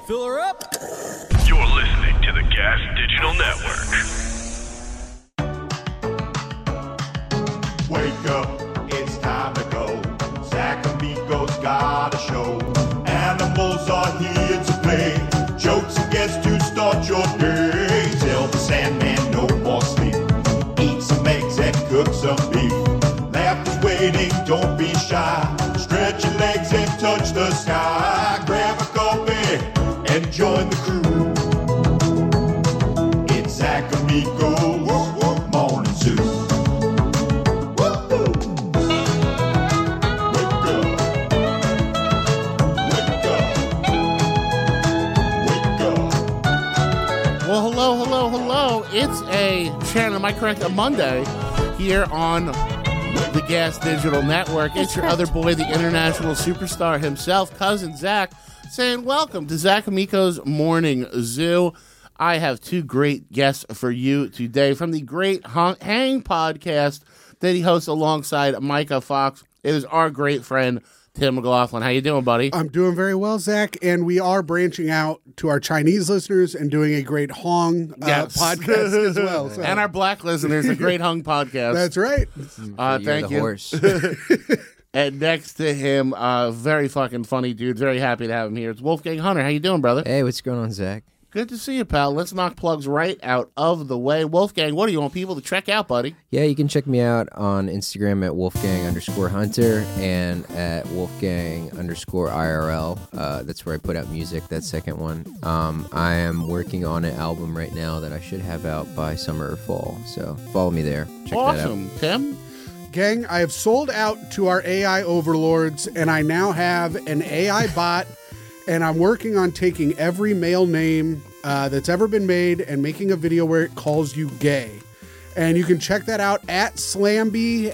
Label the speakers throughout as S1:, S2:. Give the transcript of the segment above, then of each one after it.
S1: Fill her up.
S2: You're listening to the Gas Digital Network.
S3: Wake up, it's time to go. Zach Amico's got a show. Animals are here to play. Jokes and guests to start your day. Tell the Sandman no more sleep. Eat some eggs and cook some beef. Laughter's waiting, don't be shy. Stretch your legs and touch the sky. Grab a coffee and join the crew. It's Zach Amico's Morning Zoo. Woo-hoo. Wake up. Wake up. Wake up.
S4: Well, hello. It's Shannon, am I correct? A Monday here on the Gas Digital Network. It's your other boy, the international superstar himself, Cousin Zach, saying welcome to Zach Amico's Morning Zoo. I have two great guests for you today from the Great Hang podcast that he hosts alongside Micah Fox. It is our great friend, Tim McLaughlin. How you doing, buddy?
S5: I'm doing very well, Zach, and we are branching out to our Chinese listeners and doing a great Hong podcast as well. So.
S4: And our black listeners, a great Hung podcast.
S5: That's right.
S4: Thank you.
S1: Horse.
S4: And next to him, very fucking funny dude. Very happy to have him here. It's Wolfgang Hunter. How you doing, brother?
S1: Hey, what's going on, Zach?
S4: Good to see you, pal. Let's knock plugs right out of the way. Wolfgang, what do you want people to check out, buddy?
S1: Yeah, you can check me out on Instagram at Wolfgang_Hunter and at Wolfgang_IRL. That's where I put out music, that second one. I am working on an album right now that I should have out by summer or fall. So follow me there. Check that out.
S4: Awesome. Tim?
S5: Gang, I have sold out to our AI overlords, and I now have an AI bot, and I'm working on taking every male name that's ever been made and making a video where it calls you gay. And you can check that out at Slamby,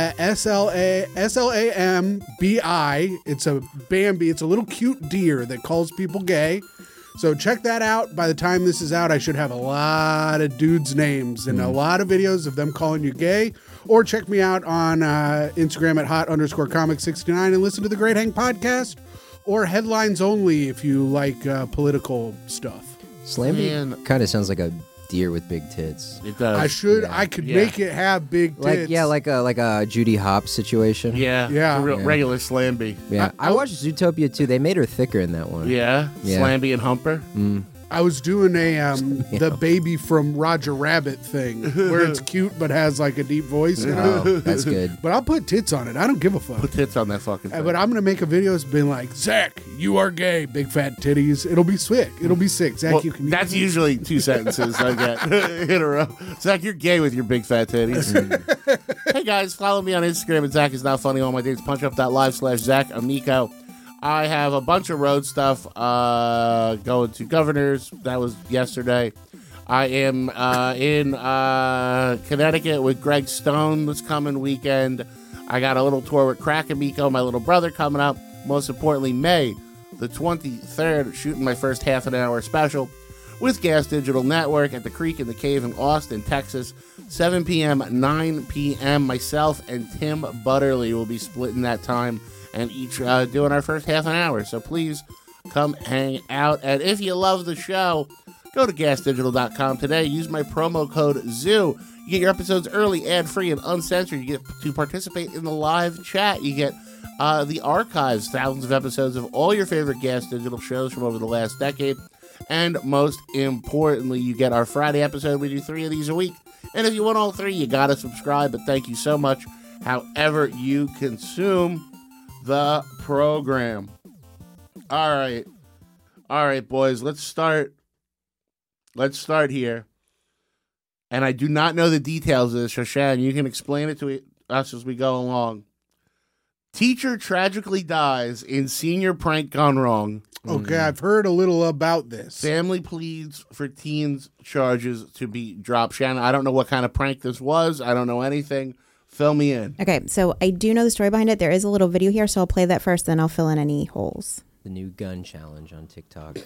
S5: SLAMBI. It's a Bambi. It's a little cute deer that calls people gay. So check that out. By the time this is out, I should have a lot of dudes' names and a lot of videos of them calling you gay. Or check me out on Instagram at hot_comic69 and listen to the Great Hang podcast. Or headlines only if you like political stuff.
S1: Slamby kind of sounds like a deer with big tits.
S4: It does.
S5: I could make it have big tits.
S1: Like a Judy Hopps situation.
S4: Yeah.
S5: Yeah.
S4: Regular Slamby.
S1: Yeah, I watched Zootopia too. They made her thicker in that one.
S4: Yeah.
S1: Yeah.
S4: Slamby and Humper.
S5: I was doing the baby from Roger Rabbit thing where it's cute but has like a deep voice. You know?
S1: Oh, that's good.
S5: But I'll put tits on it. I don't give a fuck.
S4: Put tits on that fucking thing.
S5: But I'm going to make a video that's been like, Zach, you are gay, big fat titties. It'll be sick. It'll be sick. Zach,
S4: Well,
S5: you can...
S4: that's usually two sentences I get in a row. Zach, you're gay with your big fat titties. Hey, guys, follow me on Instagram at Zach is Not Funny. All my dates, punchup.live/Zach Amico. I have a bunch of road stuff going to Governors. That was yesterday. I am in Connecticut with Greg Stone this coming weekend. I got a little tour with Crack Amico, my little brother, coming up. Most importantly, May the 23rd, shooting my first half an hour special with Gas Digital Network at the Creek in the Cave in Austin, Texas. 7 p.m., 9 p.m. Myself and Tim Butterly will be splitting that time and each doing our first half an hour. So please come hang out. And if you love the show, go to gasdigital.com today. Use my promo code ZOO. You get your episodes early, ad-free, and uncensored. You get to participate in the live chat. You get the archives, thousands of episodes of all your favorite Gas Digital shows from over the last decade. And most importantly, you get our Friday episode. We do 3 of these a week. And if you want all 3, you got to subscribe. But thank you so much, however you consume the program. All right, boys. Let's start here. And I do not know the details of this. So, Shannon, you can explain it to us as we go along. Teacher tragically dies in senior prank gone wrong.
S5: Okay, I've heard a little about this.
S4: Family pleads for teens charges to be dropped. Shannon, I don't know what kind of prank this was. I don't know anything. Fill me in.
S6: Okay, so I do know the story behind it. There is a little video here, so I'll play that first, then I'll fill in any holes.
S1: The new gun challenge on TikTok.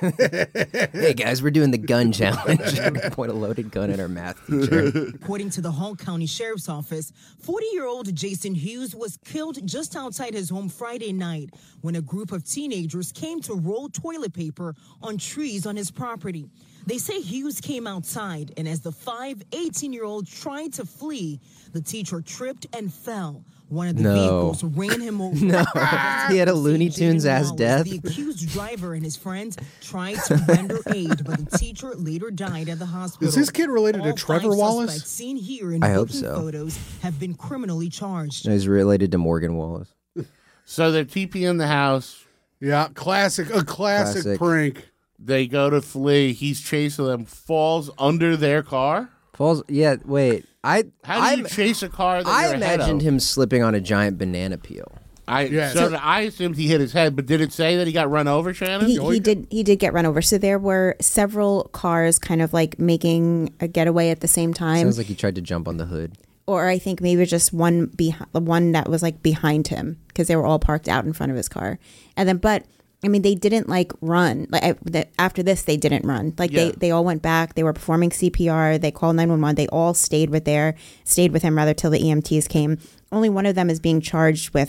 S1: Hey guys, we're doing the gun challenge. Point a loaded gun at our math teacher.
S6: According to the Hall County Sheriff's Office, 40-year-old Jason Hughes was killed just outside his home Friday night when a group of teenagers came to roll toilet paper on trees on his property. They say Hughes came outside, and as the 18-year-old tried to flee, the teacher tripped and fell. One of the vehicles ran him over.
S1: No, he had a Looney Tunes-ass death.
S6: The accused driver and his friends tried to render aid, but the teacher later died at the hospital.
S5: Is this kid related to
S6: All
S5: Trevor
S6: 5
S5: Wallace?
S6: suspects seen here in
S1: I hope
S6: booking
S1: so.
S6: photos have been criminally charged.
S1: He's related to Morgan Wallace.
S4: So they're TPing the house.
S5: Yeah, a classic prank.
S4: They go to flee. He's chasing them. Falls under their car.
S1: Falls. Yeah. Wait.
S4: How do you chase a car that
S1: I
S4: you're ahead
S1: imagined
S4: of?
S1: him slipping on a giant banana peel.
S4: I assumed he hit his head, but did it say that he got run over, Shannon?
S7: He did get run over. So there were several cars kind of like making a getaway at the same time.
S1: Sounds like he tried to jump on the hood.
S7: Or I think maybe just one that was like behind him because they were all parked out in front of his car. And then, but I mean, they didn't like run. Like after this, they didn't run. Like they all went back. They were performing CPR. They called 911. They all stayed with him rather till the EMTs came. Only one of them is being charged with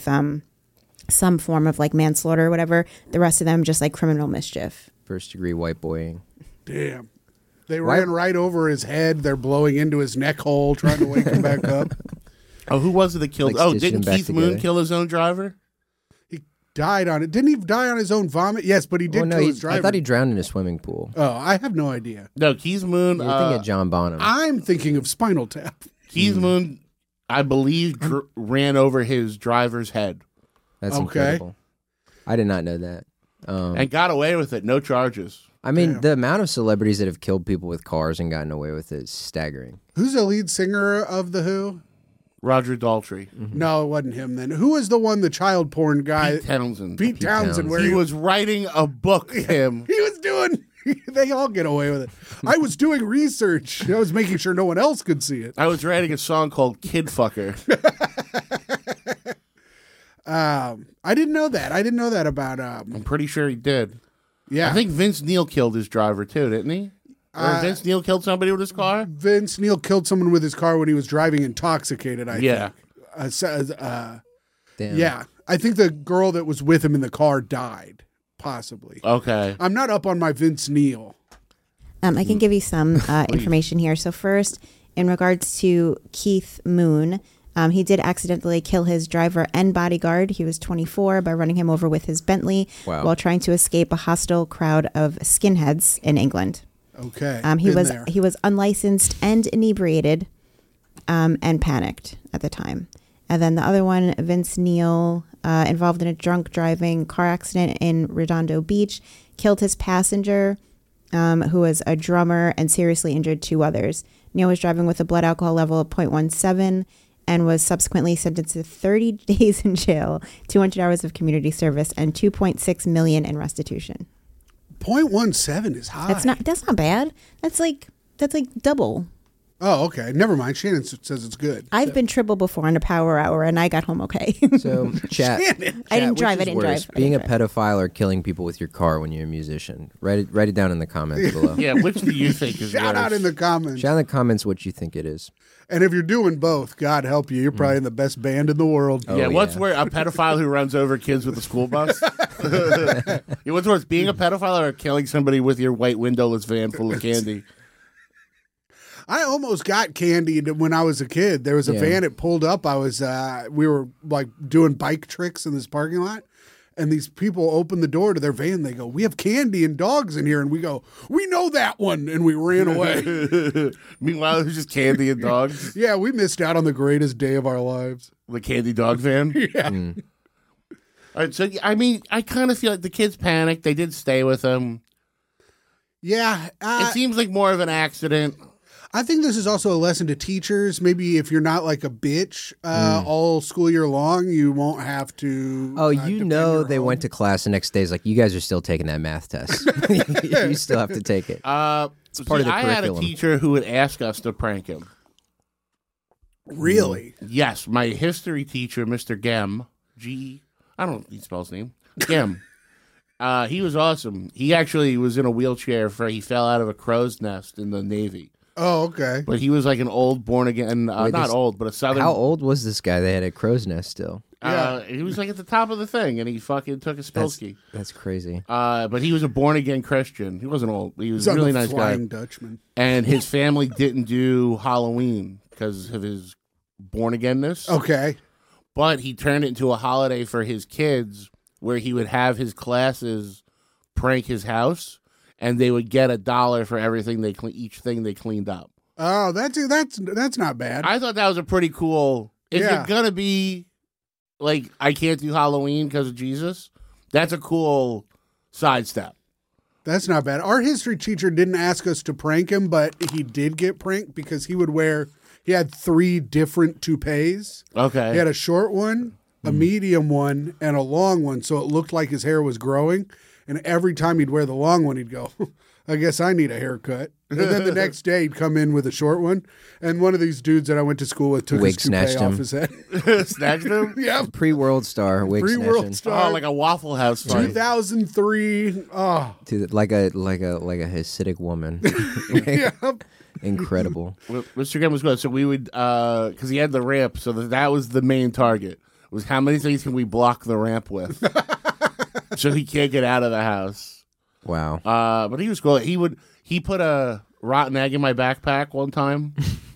S7: some form of like manslaughter or whatever. The rest of them just like criminal mischief.
S1: First degree white boying.
S5: Damn. They ran right over his head. They're blowing into his neck hole, trying to wake him back up.
S4: Oh, who was it that killed?
S1: Like stitching
S4: didn't
S1: him back
S4: Keith Moon
S1: together.
S4: kill his own driver?
S5: He died on it. Didn't he die on his own vomit? Yes, but he did kill his driver.
S1: I thought he drowned in a swimming pool.
S5: Oh, I have no idea.
S4: No, Keith Moon.
S1: You're thinking of John Bonham.
S5: I'm thinking of Spinal Tap.
S4: Keith Moon, I believe, ran over his driver's head
S1: That's
S5: Okay.
S1: incredible. I did not know that.
S4: and got away with it. No charges.
S1: I mean, the amount of celebrities that have killed people with cars and gotten away with it is staggering.
S5: Who's the lead singer of The Who?
S4: Roger Daltrey.
S5: No, it wasn't him then. Who was the one, the child porn guy?
S4: Pete Townsend.
S5: Pete Townsend, where
S4: He was writing a book, Tim.
S5: he was doing. They all get away with it. I was doing research. I was making sure no one else could see it.
S4: I was writing a song called Kid Fucker.
S5: I didn't know that. I didn't know that about.
S4: I'm pretty sure he did.
S5: Yeah,
S4: I think Vince Neil killed his driver too, didn't he? Or Vince Neil killed somebody with his car?
S5: Vince Neil killed someone with his car when he was driving intoxicated. I
S4: Yeah.
S5: think.
S1: Damn.
S5: Yeah, I think the girl that was with him in the car died, possibly.
S4: Okay.
S5: I'm not up on my Vince Neil.
S7: I can give you some information here. So first, in regards to Keith Moon, he did accidentally kill his driver and bodyguard. He was 24 by running him over with his Bentley while trying to escape a hostile crowd of skinheads in England.
S5: Okay.
S7: He was unlicensed and inebriated, and panicked at the time. And then the other one, Vince Neil, involved in a drunk driving car accident in Redondo Beach, killed his passenger, who was a drummer, and seriously injured 2 others. Neil was driving with a blood alcohol level of 0.17 and was subsequently sentenced to 30 days in jail, 200 hours of community service, and $2.6 million in restitution.
S5: 0.17 is high.
S7: That's not bad. That's like double.
S5: Oh, okay. Never mind. Shannon says it's good.
S7: I've been triple before on a power hour, and I got home okay.
S1: So, chat.
S7: I didn't
S1: which
S7: drive.
S1: is worse, being a pedophile or killing people with your car when you're a musician? Write it down in the comments below.
S4: Yeah, which do you think is
S5: Shout
S4: worse?
S5: out in the comments.
S1: Shout in the comments what you think it is.
S5: And if you're doing both, God help you. You're probably in the best band in the world.
S1: Oh,
S4: Yeah, what's
S1: yeah.
S4: worse, a pedophile who runs over kids with a school bus? Yeah, what's worse, being a pedophile or killing somebody with your white windowless van full of candy?
S5: I almost got candied when I was a kid. There was a van that pulled up. We were like doing bike tricks in this parking lot. And these people opened the door to their van. They go, "We have candy and dogs in here." And we go, "We know that one." And we ran away.
S4: Meanwhile, it was just candy and dogs.
S5: Yeah, we missed out on the greatest day of our lives.
S4: The candy dog van.
S5: Yeah.
S4: All right, so I mean, I kind of feel like the kids panicked. They did stay with him.
S5: Yeah.
S4: It seems like more of an accident.
S5: I think this is also a lesson to teachers. Maybe if you're not like a bitch all school year long, you won't have to.
S1: Oh,
S5: defend your
S1: they
S5: own.
S1: went to class the next day. It's like, you guys are still taking that math test. You still have to take it.
S4: It's
S1: part of the
S4: I had a
S1: curriculum.
S4: teacher who would ask us to prank him.
S5: Really?
S4: Yes, my history teacher, Mr. Gem, I don't know if he spells his name. Gem. He was awesome. He actually was in a wheelchair he fell out of a crow's nest in the Navy.
S5: Oh, okay.
S4: But he was like an old born again, not
S1: this-
S4: old, but a southern.
S1: How old was this guy? They had a crow's nest still.
S4: He was like at the top of the thing, and he fucking took a spilsky.
S1: That's crazy.
S4: But he was a born again Christian. He wasn't old. He was
S5: He's
S4: a really
S5: the
S4: nice guy.
S5: Flying Dutchman.
S4: And his family didn't do Halloween because of his born againness.
S5: Okay.
S4: But he turned it into a holiday for his kids, where he would have his classes prank his house, and they would get $1 for everything each thing they cleaned up.
S5: Oh, that's not bad.
S4: I thought that was a pretty cool. If
S5: Yeah.
S4: you're gonna be like, I can't do Halloween because of Jesus, that's a cool sidestep.
S5: That's not bad. Our history teacher didn't ask us to prank him, but he did get pranked because he had 3 different toupees.
S4: Okay.
S5: He had a short one, a medium one, and a long one, so it looked like his hair was growing. And every time he'd wear the long one, he'd go, I guess I need a haircut. And then the next day, he'd come in with a short one. And one of these dudes that I went to school with took
S1: Wig
S5: his toupee
S1: snatched
S5: off
S1: him.
S5: his head.
S4: Snatched him.
S5: Yeah,
S1: Pre-World Star, wig
S5: pre-World
S1: snatching.
S5: Star.
S4: Oh, like a Waffle House fight.
S5: 2003. Oh,
S1: Like a Hasidic woman.
S5: yeah.
S1: Incredible.
S4: Mr. Game was good. So we would, because he had the ramp, so that was the main target. Was how many things can we block the ramp with, so he can't get out of the house.
S1: Wow.
S4: But he was cool. He put a rotten egg in my backpack one time.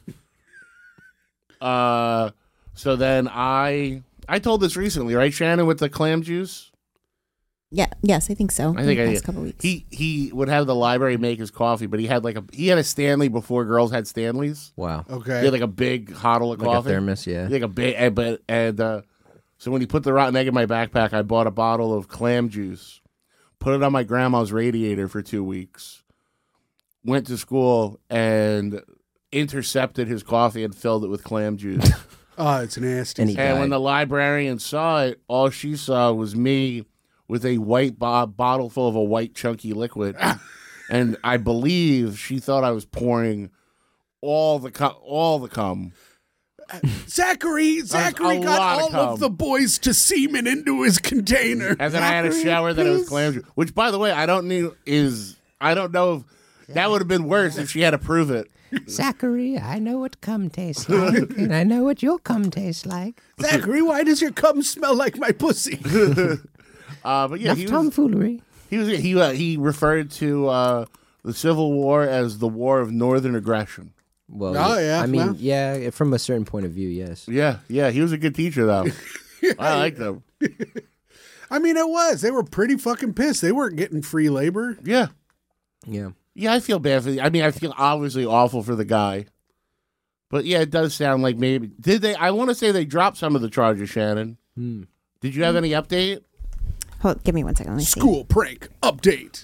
S4: So then I told this recently, right, Shannon, with the clam juice.
S7: Yeah. Yes, I think so.
S4: I think
S7: in
S4: I
S7: the
S4: did.
S7: past couple weeks.
S4: He would have the library make his coffee, but he had a Stanley before girls had Stanleys.
S1: Wow.
S4: He
S5: Okay.
S4: had like a big bottle of
S1: Like
S4: coffee.
S1: a thermos, yeah.
S4: Like a big, so when he put the rotten egg in my backpack, I bought a bottle of clam juice, put it on my grandma's radiator for 2 weeks, went to school and intercepted his coffee and filled it with clam juice.
S5: Oh, it's nasty.
S1: And he
S4: And when
S1: died.
S4: the librarian saw it, all she saw was me with a white bottle full of a white chunky liquid. And I believe she thought I was pouring all the cum.
S5: Zachary
S4: a
S5: got
S4: lot of
S5: all
S4: cum.
S5: of the boys to semen into his container.
S4: And then I had a shower that it was clam juice. Which, by the way, I don't know if that would have been worse if she had to prove it.
S1: Zachary, I know what cum tastes like, and I know what your cum tastes like.
S5: Zachary, why does your cum smell like my pussy?
S4: But yeah,
S1: Enough tomfoolery.
S4: he referred to the Civil War as the War of Northern Aggression.
S1: Well,
S5: Oh, yeah,
S1: I mean,
S5: well.
S1: yeah, from a certain point of view, yes.
S4: Yeah, he was a good teacher though. I liked him.
S5: I mean, it was. They were pretty fucking pissed. They weren't getting free labor.
S4: Yeah,
S1: Yeah.
S4: I feel bad for. I mean, I feel obviously awful for the guy. But yeah, it does sound like maybe did they? I want to say they dropped some of the charges. Shannon, did you have any update?
S7: Hold, give me 1 second. Let me see.
S5: School prank update.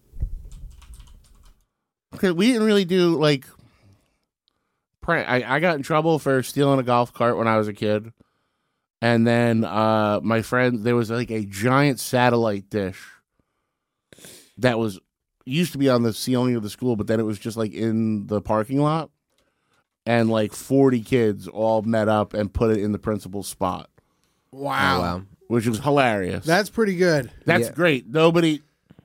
S4: Okay, we didn't really do like. Prank. I got in trouble for stealing a golf cart when I was a kid, and then my friend, there was like a giant satellite dish that was used to be on the ceiling of the school, but then it was just like in the parking lot, and like 40 kids all met up and put it in the principal's spot,
S5: Wow.
S1: Oh, wow.
S4: which was hilarious.
S5: That's pretty good.
S4: That's
S1: Yeah.
S4: great. Nobody.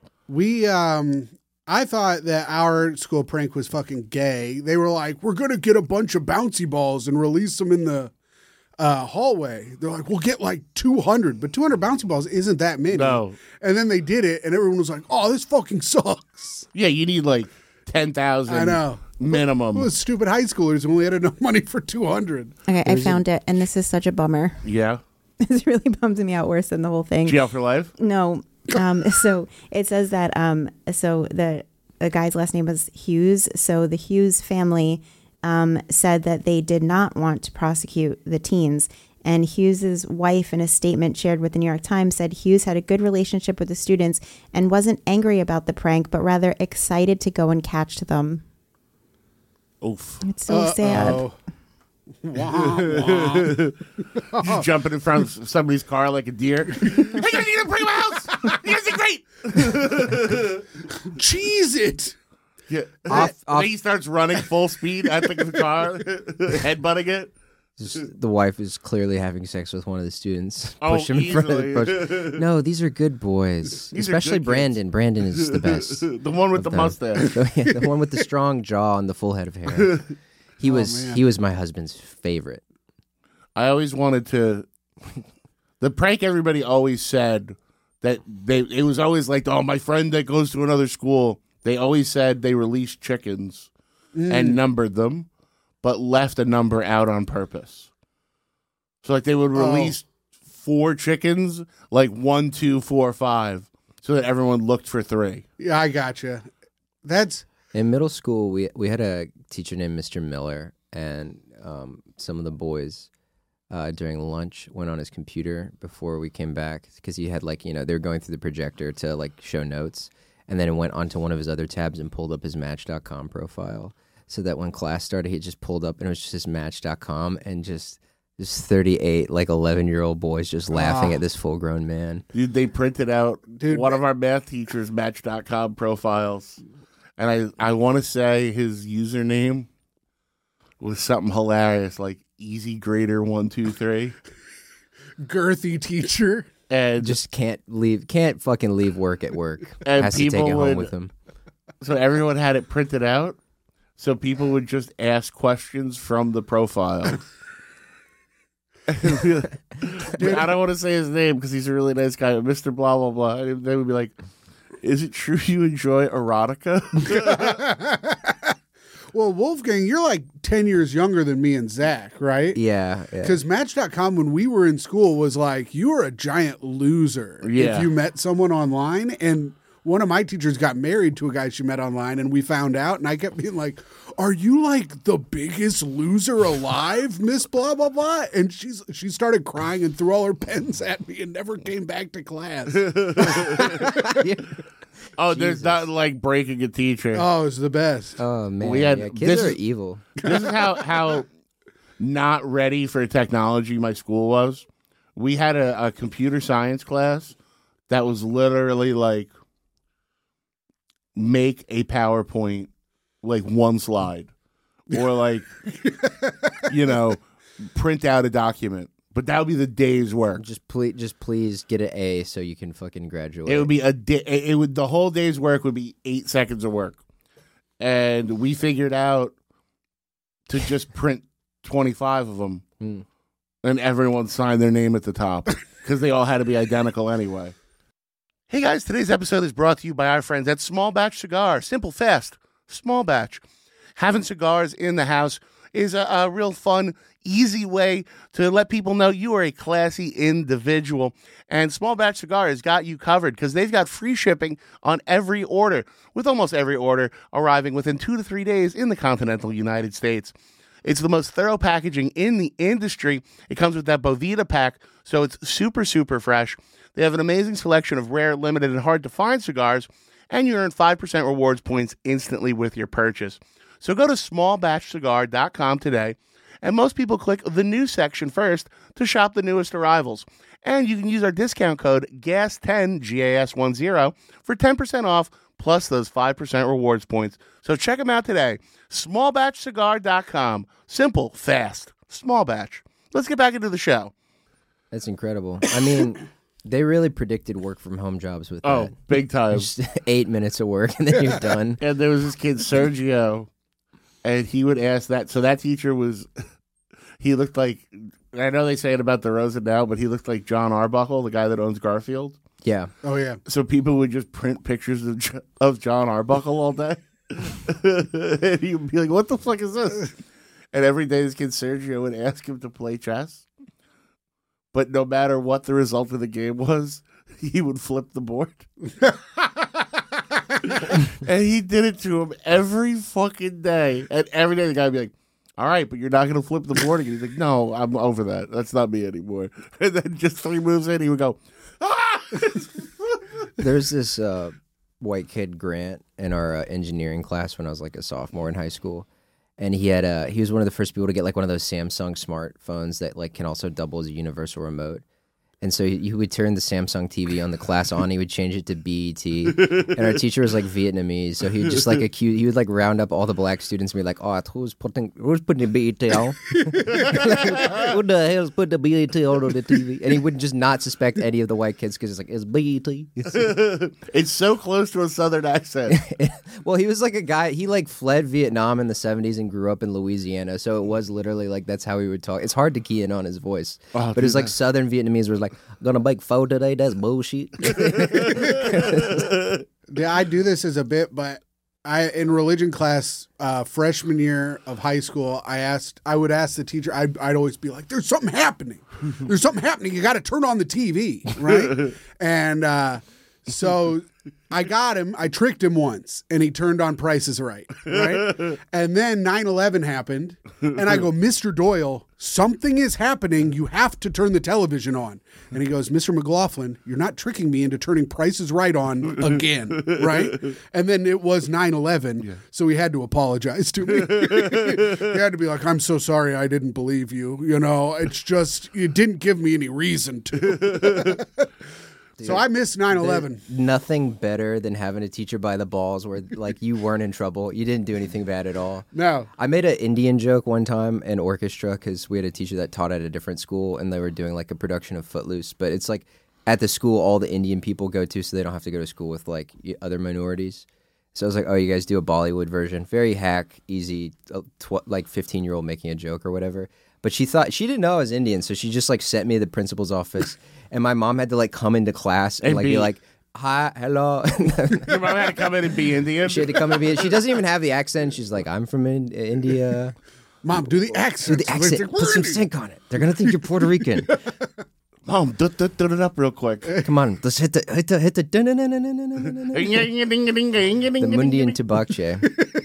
S5: I thought that our school prank was fucking gay. They were like, we're going to get a bunch of bouncy balls and release them in the hallway. They're like, we'll get like 200, but 200 bouncy balls isn't that many.
S4: No.
S5: And then they did it, and everyone was like, oh, this fucking sucks.
S4: Yeah, you need like 10,000.
S5: I know.
S4: Minimum.
S5: Those stupid high schoolers only had enough money for 200.
S7: Okay, I found it, and this is such a bummer.
S4: Yeah.
S7: This really bums me out worse than the whole thing.
S4: Jail for life.
S7: No. So it says that so the guy's last name was Hughes. So the Hughes family said that they did not want to prosecute the teens. And Hughes's wife, in a statement shared with the New York Times, said Hughes had a good relationship with the students and wasn't angry about the prank, but rather excited to go and catch them.
S4: Oof.
S7: It's so sad.
S4: Just jumping in front of somebody's car like a deer. Hey, you guys need to bring my house. You guys are great.
S5: Cheese it.
S4: Yeah.
S1: Off-
S4: Then he starts running full speed at the car, headbutting it.
S1: Just, the wife is clearly having sex with one of the students.
S4: Oh,
S1: Push him in front of
S4: easily.
S1: No, these are good boys.
S4: These are
S1: Especially
S4: good
S1: Brandon.
S4: kids.
S1: Brandon is the best.
S4: The one with
S1: of
S4: the
S1: them.
S4: mustache.
S1: The one with the strong jaw and the full head of hair. He was
S5: man.
S1: he was my husband's favorite.
S4: I always wanted to. The prank everybody always said that it was always like, oh, my friend that goes to another school. They always said they released chickens and numbered them, but left a number out on purpose. So like they would release 4 chickens, like 1, 2, 4, 5, so that everyone looked for 3.
S5: Yeah, I gotcha. That's
S1: In middle school, we had a teacher named Mr. Miller, and some of the boys during lunch went on his computer before we came back because he had they were going through the projector to show notes, and then it went onto one of his other tabs and pulled up his Match.com profile, so that when class started, he just pulled up and it was just his Match.com and just 38 11-year-old boys just laughing at this full-grown man.
S4: Dude, they printed out
S5: Dude,
S4: one of our math teachers' Match.com profiles, and I want to say his username was something hilarious, like Easy Grader 1, 2, 3,
S5: girthy teacher.
S4: and
S1: Just can't fucking leave work at work.
S4: And
S1: Has to take
S4: people
S1: it home
S4: would-
S1: with him.
S4: so everyone had it printed out, so people would just ask questions from the profile. I don't want to say his name because he's a really nice guy, Mr. Blah blah blah. And they would be like, "Is it true you enjoy erotica?"
S5: Well, Wolfgang, you're like 10 years younger than me and Zach, right?
S1: Yeah.
S5: Because Match.com, when we were in school, was like, you were a giant loser
S4: Yeah.
S5: if you met someone online. And one of my teachers got married to a guy she met online, and we found out. And I kept being like, are you like the biggest loser alive, Miss Blah, blah, blah? And she started crying and threw all her pens at me and never came back to class.
S4: Oh, there's nothing like breaking a teacher.
S5: Oh, it was the best.
S1: Oh man,
S4: We had-
S1: yeah, kids
S4: this
S1: are
S4: is-
S1: evil.
S4: This is how not ready for technology my school was. We had a computer science class that was literally like make a PowerPoint like one slide, or like print out a document. But that would be the day's work.
S1: Just please get an A so you can fucking graduate.
S4: It would be a day. It would the whole day's work would be 8 seconds of work, and we figured out to just print 25 of them, and everyone signed their name at the top because they all had to be identical anyway. Hey guys, today's episode is brought to you by our friends at Small Batch Cigar. Simple, fast, small batch. Having cigars in the house is a real fun, easy way to let people know you are a classy individual. And Small Batch Cigar has got you covered because they've got free shipping on every order, with almost every order arriving within 2 to 3 days in the continental United States. It's the most thorough packaging in the industry. It comes with that Bovita pack, so it's super, super fresh. They have an amazing selection of rare, limited, and hard-to-find cigars, and you earn 5% rewards points instantly with your purchase. So go to smallbatchcigar.com today, and most people click the news section first to shop the newest arrivals. And you can use our discount code GAS10, GAS10, for 10% off, plus those 5% rewards points. So check them out today. Smallbatchcigar.com. Simple, fast, small batch. Let's get back into the show.
S1: That's incredible. I mean, they really predicted work from home jobs with
S4: Oh,
S1: that.
S4: big time.
S1: Just 8 minutes of work and then you're done.
S4: And there was this kid, Sergio, and he would ask that. So that teacher was, he looked like, I know they say it about DeRozan now, but he looked like John Arbuckle, the guy that owns Garfield.
S1: Yeah.
S5: Oh, yeah.
S4: So people would just print pictures of John Arbuckle all day. And he would be like, what the fuck is this? And every day this kid, Sergio, would ask him to play chess. But no matter what the result of the game was, he would flip the board. And he did it to him every fucking day. And every day the guy would be like, all right, but you're not going to flip the board again. He's like, no, I'm over that. That's not me anymore. And then just 3 moves in, he would go, ah!
S1: There's this white kid, Grant, in our engineering class when I was like a sophomore in high school. And he was one of the first people to get like one of those Samsung smartphones that like can also double as a universal remote. And so he would turn the Samsung TV on the class on. He would change it to BET. And our teacher was like Vietnamese, so he would just like he would like round up all the black students and be like, "Oh, who's putting the BET on? Who the hell's put the BET on the TV?" And he would just not suspect any of the white kids because it's like, "It's BET."
S4: It's so close to a Southern accent.
S1: Well, he was like a guy. He like fled Vietnam in the 70s and grew up in Louisiana, so it was literally like that's how he would talk. It's hard to key in on his voice,
S4: Oh,
S1: but it's like Southern Vietnamese was like, "Gonna bake pho today? That's bullshit."
S5: Yeah, I do this as a bit, but in religion class, freshman year of high school, I would ask the teacher. I'd always be like, "There's something happening. There's something happening. You got to turn on the TV, right?" And so I got him. I tricked him once, and he turned on Price is Right. And then 9/11 happened, and I go, "Mr. Doyle, something is happening. You have to turn the television on." And he goes, "Mr. McLaughlin, you're not tricking me into turning Price is Right on again, right?" And then it was 9/11, so he had to apologize to me. He had to be like, "I'm so sorry, I didn't believe you. You know, it's just you didn't give me any reason to." So I missed 9/11.
S1: Nothing better than having a teacher by the balls where like you weren't in trouble. You didn't do anything bad at all.
S5: No.
S1: I made an Indian joke one time in orchestra because we had a teacher that taught at a different school and they were doing like a production of Footloose. But it's like at the school all the Indian people go to so they don't have to go to school with like other minorities. So I was like, "Oh, you guys do a Bollywood version." Very hack, easy, like 15-year-old making a joke or whatever. But she didn't know I was Indian, so she just like sent me to the principal's office. And my mom had to like come into class and like be like, "Hi, hello."
S4: Your mom had to come in and be Indian.
S1: She had to come and be. She doesn't even have the accent. She's like, "I'm from India."
S5: Mom, do the accent.
S1: Do the accent. Put some sync on it. They're gonna think you're Puerto Rican.
S4: Mom, do it up real quick.
S1: Come on, let's hit the the Mundi and Tabakche.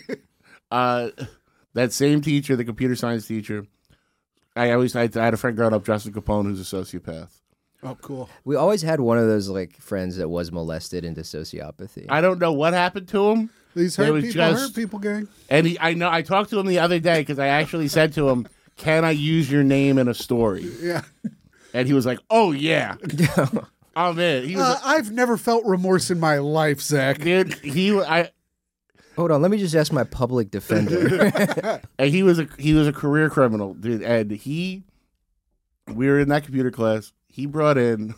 S4: That same teacher, the computer science teacher, I had a friend growing up, Justin Capone, who's a sociopath.
S5: Oh, cool.
S1: We always had one of those like friends that was molested into sociopathy.
S4: I don't know what happened to him.
S5: These
S4: It
S5: hurt
S4: was
S5: people,
S4: just-
S5: hurt people gang.
S4: And I talked to him the other day because I actually said to him, "Can I use your name in a story?"
S5: Yeah.
S4: And he was like, "Oh yeah, I'm in." He was
S5: I've never felt remorse in my life, Zach.
S4: dude.
S1: Hold on, let me just ask my public defender.
S4: And he was a career criminal, dude. And we were in that computer class. He brought in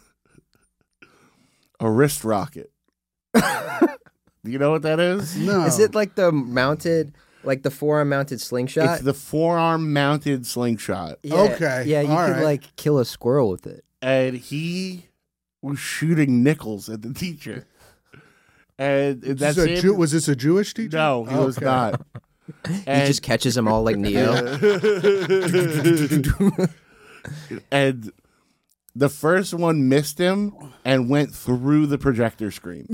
S4: a wrist rocket. Do you know what that is?
S5: No.
S1: Is it like the mounted, like the forearm mounted slingshot?
S4: It's the forearm mounted slingshot.
S1: Yeah,
S5: Okay,
S1: Yeah, you
S5: all
S1: could
S5: right.
S1: like kill a squirrel with it.
S4: And he was shooting nickels at the teacher. And that's
S5: Was this a Jewish teacher?
S4: No, he was
S5: Okay.
S4: not.
S1: He
S4: And,
S1: just catches them all like Neo.
S4: and the first one missed him and went through the projector screen.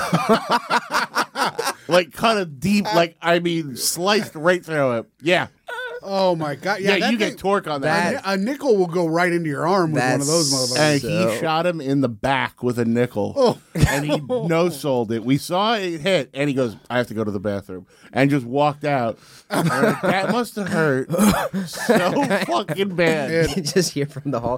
S4: Like cut a deep, sliced right through it. Yeah.
S5: Oh my God!
S4: Yeah,
S5: that
S4: you
S5: thing-
S4: get torque on that.
S5: A nickel will go right into your arm with one of those
S1: That's-
S5: motherfuckers.
S4: And
S1: So-
S4: he shot him in the back with a nickel.
S5: Oh.
S4: And he no-sold it. We saw it hit, and he goes, "I have to go to the bathroom," and just walked out. And we're like, that must have hurt so fucking bad.
S1: You just hear from the hall.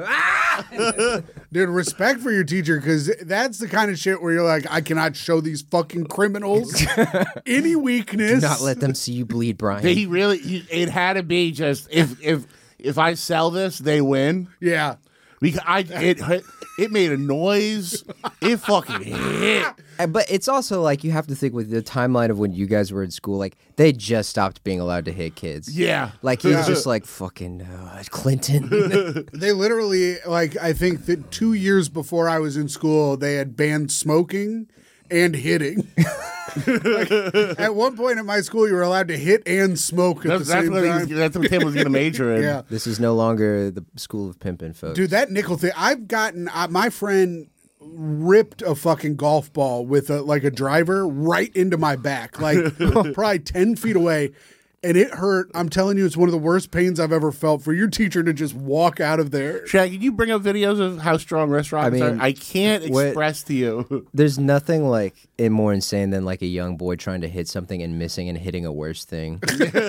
S5: Dude, respect for your teacher, because that's the kind of shit where you're like, I cannot show these fucking criminals any weakness.
S1: Do not let them see you bleed, Brian.
S4: He really, it had to be just if I sell this, they win.
S5: Yeah.
S4: Because it made a noise. It fucking hit.
S1: But it's also like you have to think with the timeline of when you guys were in school, like they just stopped being allowed to hit kids.
S4: Yeah.
S1: Like he was just like fucking Clinton.
S5: They literally, like, I think that 2 years before I was in school, they had banned smoking and hitting. Like, at one point in my school, you were allowed to hit and smoke at the same time.
S4: That's what Tim was going to major in.
S5: Yeah.
S1: This is no longer the school of pimping, folks.
S5: Dude, that nickel thing, I've gotten, my friend ripped a fucking golf ball with a driver right into my back, like probably 10 feet away. and it hurt. I'm telling you, it's one of the worst pains I've ever felt for your teacher to just walk out of there.
S4: Shaq, can you bring up videos of how strong wrist rockets
S1: I mean,
S4: are? I can't express to you.
S1: There's nothing like more insane than like a young boy trying to hit something and missing and hitting a worse thing.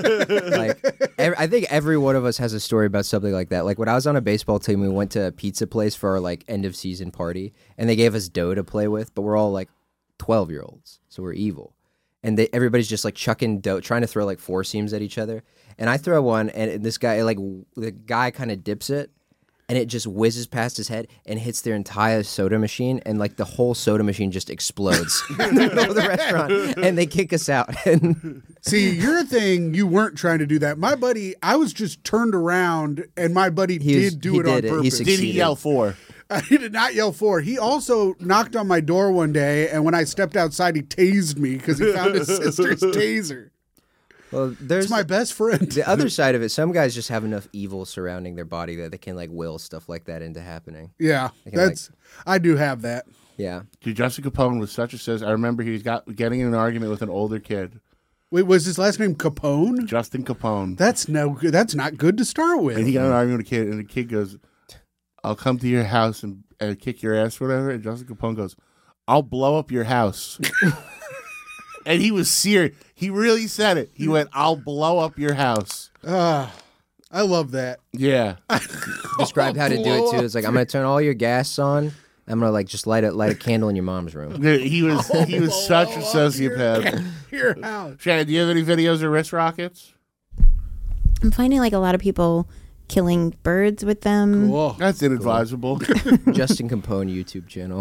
S1: I think every one of us has a story about something like that. Like when I was on a baseball team, we went to a pizza place for our like end of season party, and they gave us dough to play with, but we're all like 12-year-olds, so we're evil. And everybody's just like chucking dough, trying to throw like four seams at each other. And I throw one, and this guy, like the guy kind of dips it, and it just whizzes past his head and hits their entire soda machine, and like the whole soda machine just explodes in the middle of the restaurant, and they kick us out.
S5: See, your thing, you weren't trying to do that. My buddy, I was just turned around, and my buddy did do it on purpose.
S4: Did he yell for?
S5: He did not yell for. He also knocked on my door one day, and when I stepped outside, he tased me because he found his sister's taser.
S1: Well, there's
S5: It's my best friend.
S1: the other side of it. Some guys just have enough evil surrounding their body that they can like will stuff like that into happening.
S5: Yeah,
S1: can,
S5: I do have that.
S1: Yeah.
S4: Dude, Justin Capone was such a sis. I remember he was getting in an argument with an older kid.
S5: Wait, was his last name Capone?
S4: Justin Capone.
S5: That's no good. That's not good to start with.
S4: And he got in an argument with a kid, and the kid goes, "I'll come to your house and kick your ass, whatever." And Justin Capone goes, "I'll blow up your house." And he was serious. He really said it. He went, "I'll blow up your house."
S5: I love that.
S4: Yeah.
S1: Described how to do it too. It's like I'm gonna turn all your gas on. I'm gonna like just light a candle in your mom's room.
S4: Dude, he was such a sociopath.
S5: Your house.
S4: Shannon, do you have any videos of wrist rockets?
S7: I'm finding like a lot of people killing birds with them.
S5: Cool.
S4: That's inadvisable.
S1: Justin Capone YouTube channel.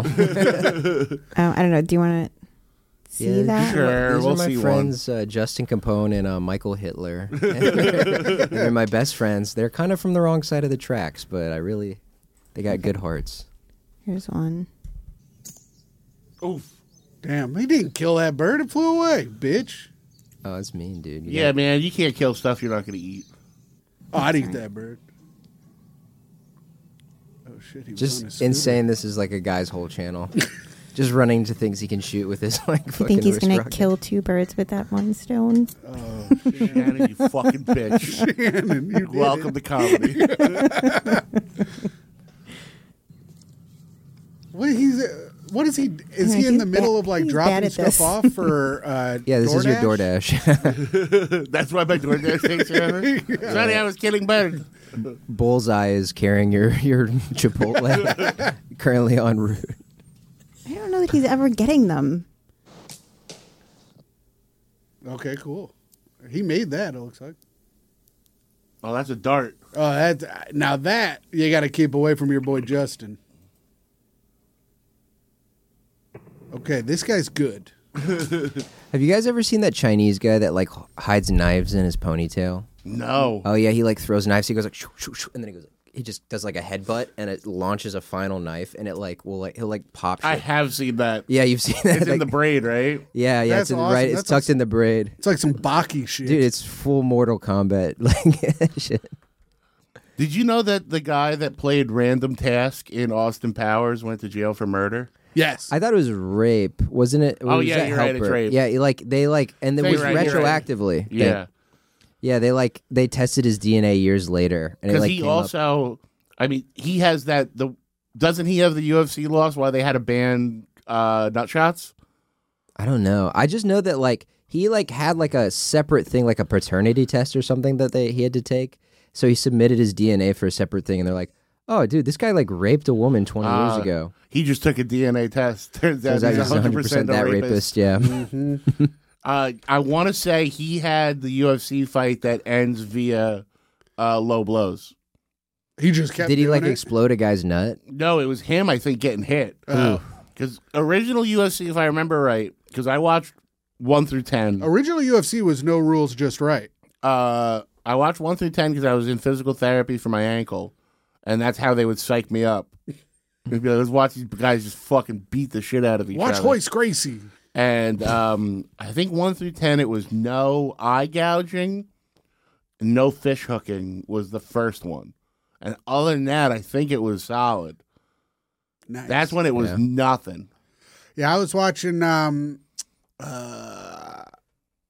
S7: I don't know. Do you want to see that?
S4: Sure.
S1: These
S4: We'll
S1: are my
S4: see
S1: friends, Justin Capone and Michael Hitler. They're my best friends. They're kind of from the wrong side of the tracks, but they got good hearts.
S7: Here's one.
S4: Oof.
S5: Damn, he didn't kill that bird. It flew away, bitch.
S1: Oh, that's mean, dude.
S4: Yeah, man, you can't kill stuff you're not going to eat.
S5: Oh, I'd eat that bird. Oh, shit. He was on
S1: Just
S5: a scooter.
S1: insane. This is like a guy's whole channel. Just running into things he can shoot with his like
S7: I
S1: fucking
S7: think he's
S1: wrist
S7: going to
S1: rocket.
S7: kill two birds with that one stone.
S5: Oh,
S4: Shannon, you fucking bitch.
S5: Shannon, you did
S4: Welcome to comedy.
S5: What is he? Is he in the middle of like
S7: He's
S5: dropping
S7: bad at
S5: stuff
S7: this.
S5: off for
S1: Yeah, this is your
S5: DoorDash?
S1: DoorDash.
S4: That's why my DoorDash takes forever. Sonny, I was killing birds.
S1: Bullseye is carrying your Chipotle currently en route.
S7: I don't know that he's ever getting them.
S5: Okay, cool. He made that. It looks like.
S4: Oh, that's a dart.
S5: Oh, now that you got to keep away from your boy Justin. Okay, this guy's good.
S1: Have you guys ever seen that Chinese guy that like hides knives in his ponytail?
S4: No.
S1: Oh yeah, he like throws knives. He goes like shoo, shoo, shoo, and then he just does like a headbutt, and it launches a final knife, and it like he'll like pop.
S4: I
S1: shit.
S4: have seen that.
S1: Yeah, you've seen that.
S4: It's in
S1: like-
S4: the braid, right?
S1: Yeah,
S5: That's
S1: it's in
S5: awesome.
S1: right. It's
S5: That's
S1: tucked in the braid.
S5: It's like some Baki shit.
S1: Dude, it's full Mortal Kombat like shit.
S4: Did you know that the guy that played Random Task in Austin Powers went to jail for murder?
S5: yes.
S1: I thought it was rape, wasn't it? Or
S4: Oh,
S1: was
S4: yeah,
S1: that
S4: you're right, it's
S1: Helper?
S4: rape.
S1: Yeah, and it
S4: So
S1: was
S4: you're right, you're right.
S1: retroactively.
S4: Yeah.
S1: Yeah, they tested his DNA years later, and it
S4: Because
S1: like
S4: he
S1: came up.
S4: also, I mean, he has that, doesn't he have the UFC loss why they had to ban nut shots?
S1: I don't know. I just know that like he like had like a separate thing, like a paternity test or something that he had to take. So he submitted his DNA for a separate thing, and they're like, "Oh, dude, this guy like raped a woman 20 years ago."
S4: He just took a DNA test. Turns out
S1: Turns out
S4: he's
S1: he's
S4: 100%
S1: that
S4: a
S1: rapist. Yeah.
S4: I want to say he had the UFC fight that ends via low blows.
S5: he just kept.
S1: Did he
S5: doing
S1: like
S5: it?
S1: explode a guy's nut?
S4: No, it was him, I think, getting hit. Because original UFC, if I remember right, because I watched 1 through 10.
S5: Original UFC was no rules, just right.
S4: I watched 1 through 10 because I was in physical therapy for my ankle, and that's how they would psych me up. They'd be like, let's watch these guys just fucking beat the shit out of each
S5: Watch
S4: other.
S5: Hoist Gracie.
S4: And I think 1 through 10, it was no eye gouging, no fish hooking was the first one. And other than that, I think it was solid.
S5: Nice.
S4: That's when it was nothing.
S5: Yeah, I was watching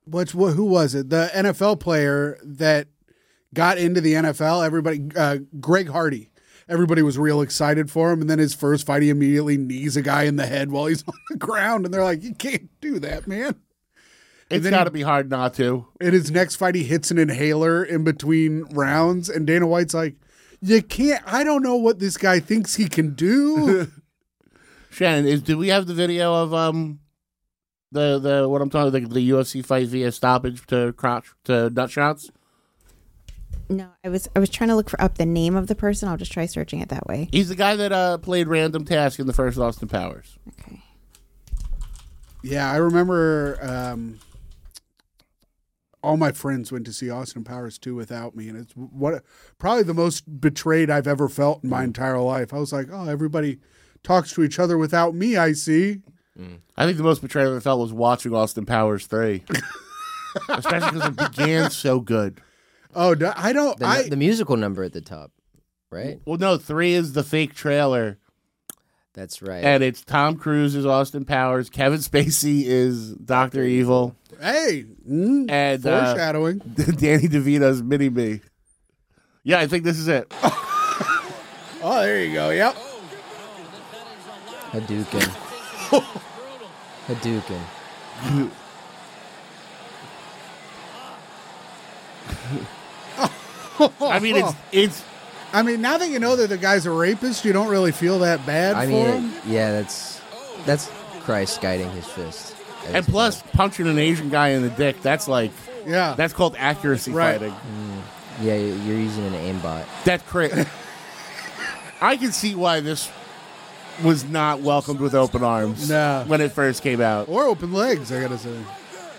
S5: Who was it? The NFL player that got into the NFL. Everybody, Greg Hardy. Everybody was real excited for him, and then his first fight, he immediately knees a guy in the head while he's on the ground, and they're like, "You can't do that, man."
S4: It's got to be hard not to.
S5: In his next fight, he hits an inhaler in between rounds, and Dana White's like, "You can't. I don't know what this guy thinks he can do."
S4: Shannon, do we have the video of the what I'm talking about, the UFC fight via stoppage to nut shots?
S7: No, I was trying to look up the name of the person. I'll just try searching it that way.
S4: He's the guy that played Random Task in the first Austin Powers.
S7: Okay.
S5: Yeah, I remember all my friends went to see Austin Powers 2 without me, and it's probably the most betrayed I've ever felt in my entire life. I was like, oh, everybody talks to each other without me, I see.
S4: I think the most betrayed I ever felt was watching Austin Powers 3. Especially because it began so good.
S5: Oh, I don't...
S1: The musical number at the top, right?
S4: Well, no, 3 is the fake trailer.
S1: That's right.
S4: And it's Tom Cruise is Austin Powers. Kevin Spacey is Dr. Evil.
S5: Hey,
S4: And
S5: foreshadowing.
S4: Danny DeVito's Mini-Me. Yeah, I think this is it.
S5: Oh, there you go. Yep.
S1: Hadouken. Hadouken.
S4: I mean, it's.
S5: I mean, now that you know that the guy's a rapist, you don't really feel that bad
S1: I
S5: for
S1: mean,
S5: him.
S1: yeah, that's Christ guiding his fist.
S4: And plus, punching an Asian guy in the dick, that's like,
S5: Yeah.
S4: that's called accuracy
S5: Right.
S4: fighting.
S1: Yeah, you're using an aimbot.
S4: That's crazy. I can see why this was not welcomed with open arms
S5: No.
S4: when it first came out.
S5: Or open legs, I gotta say.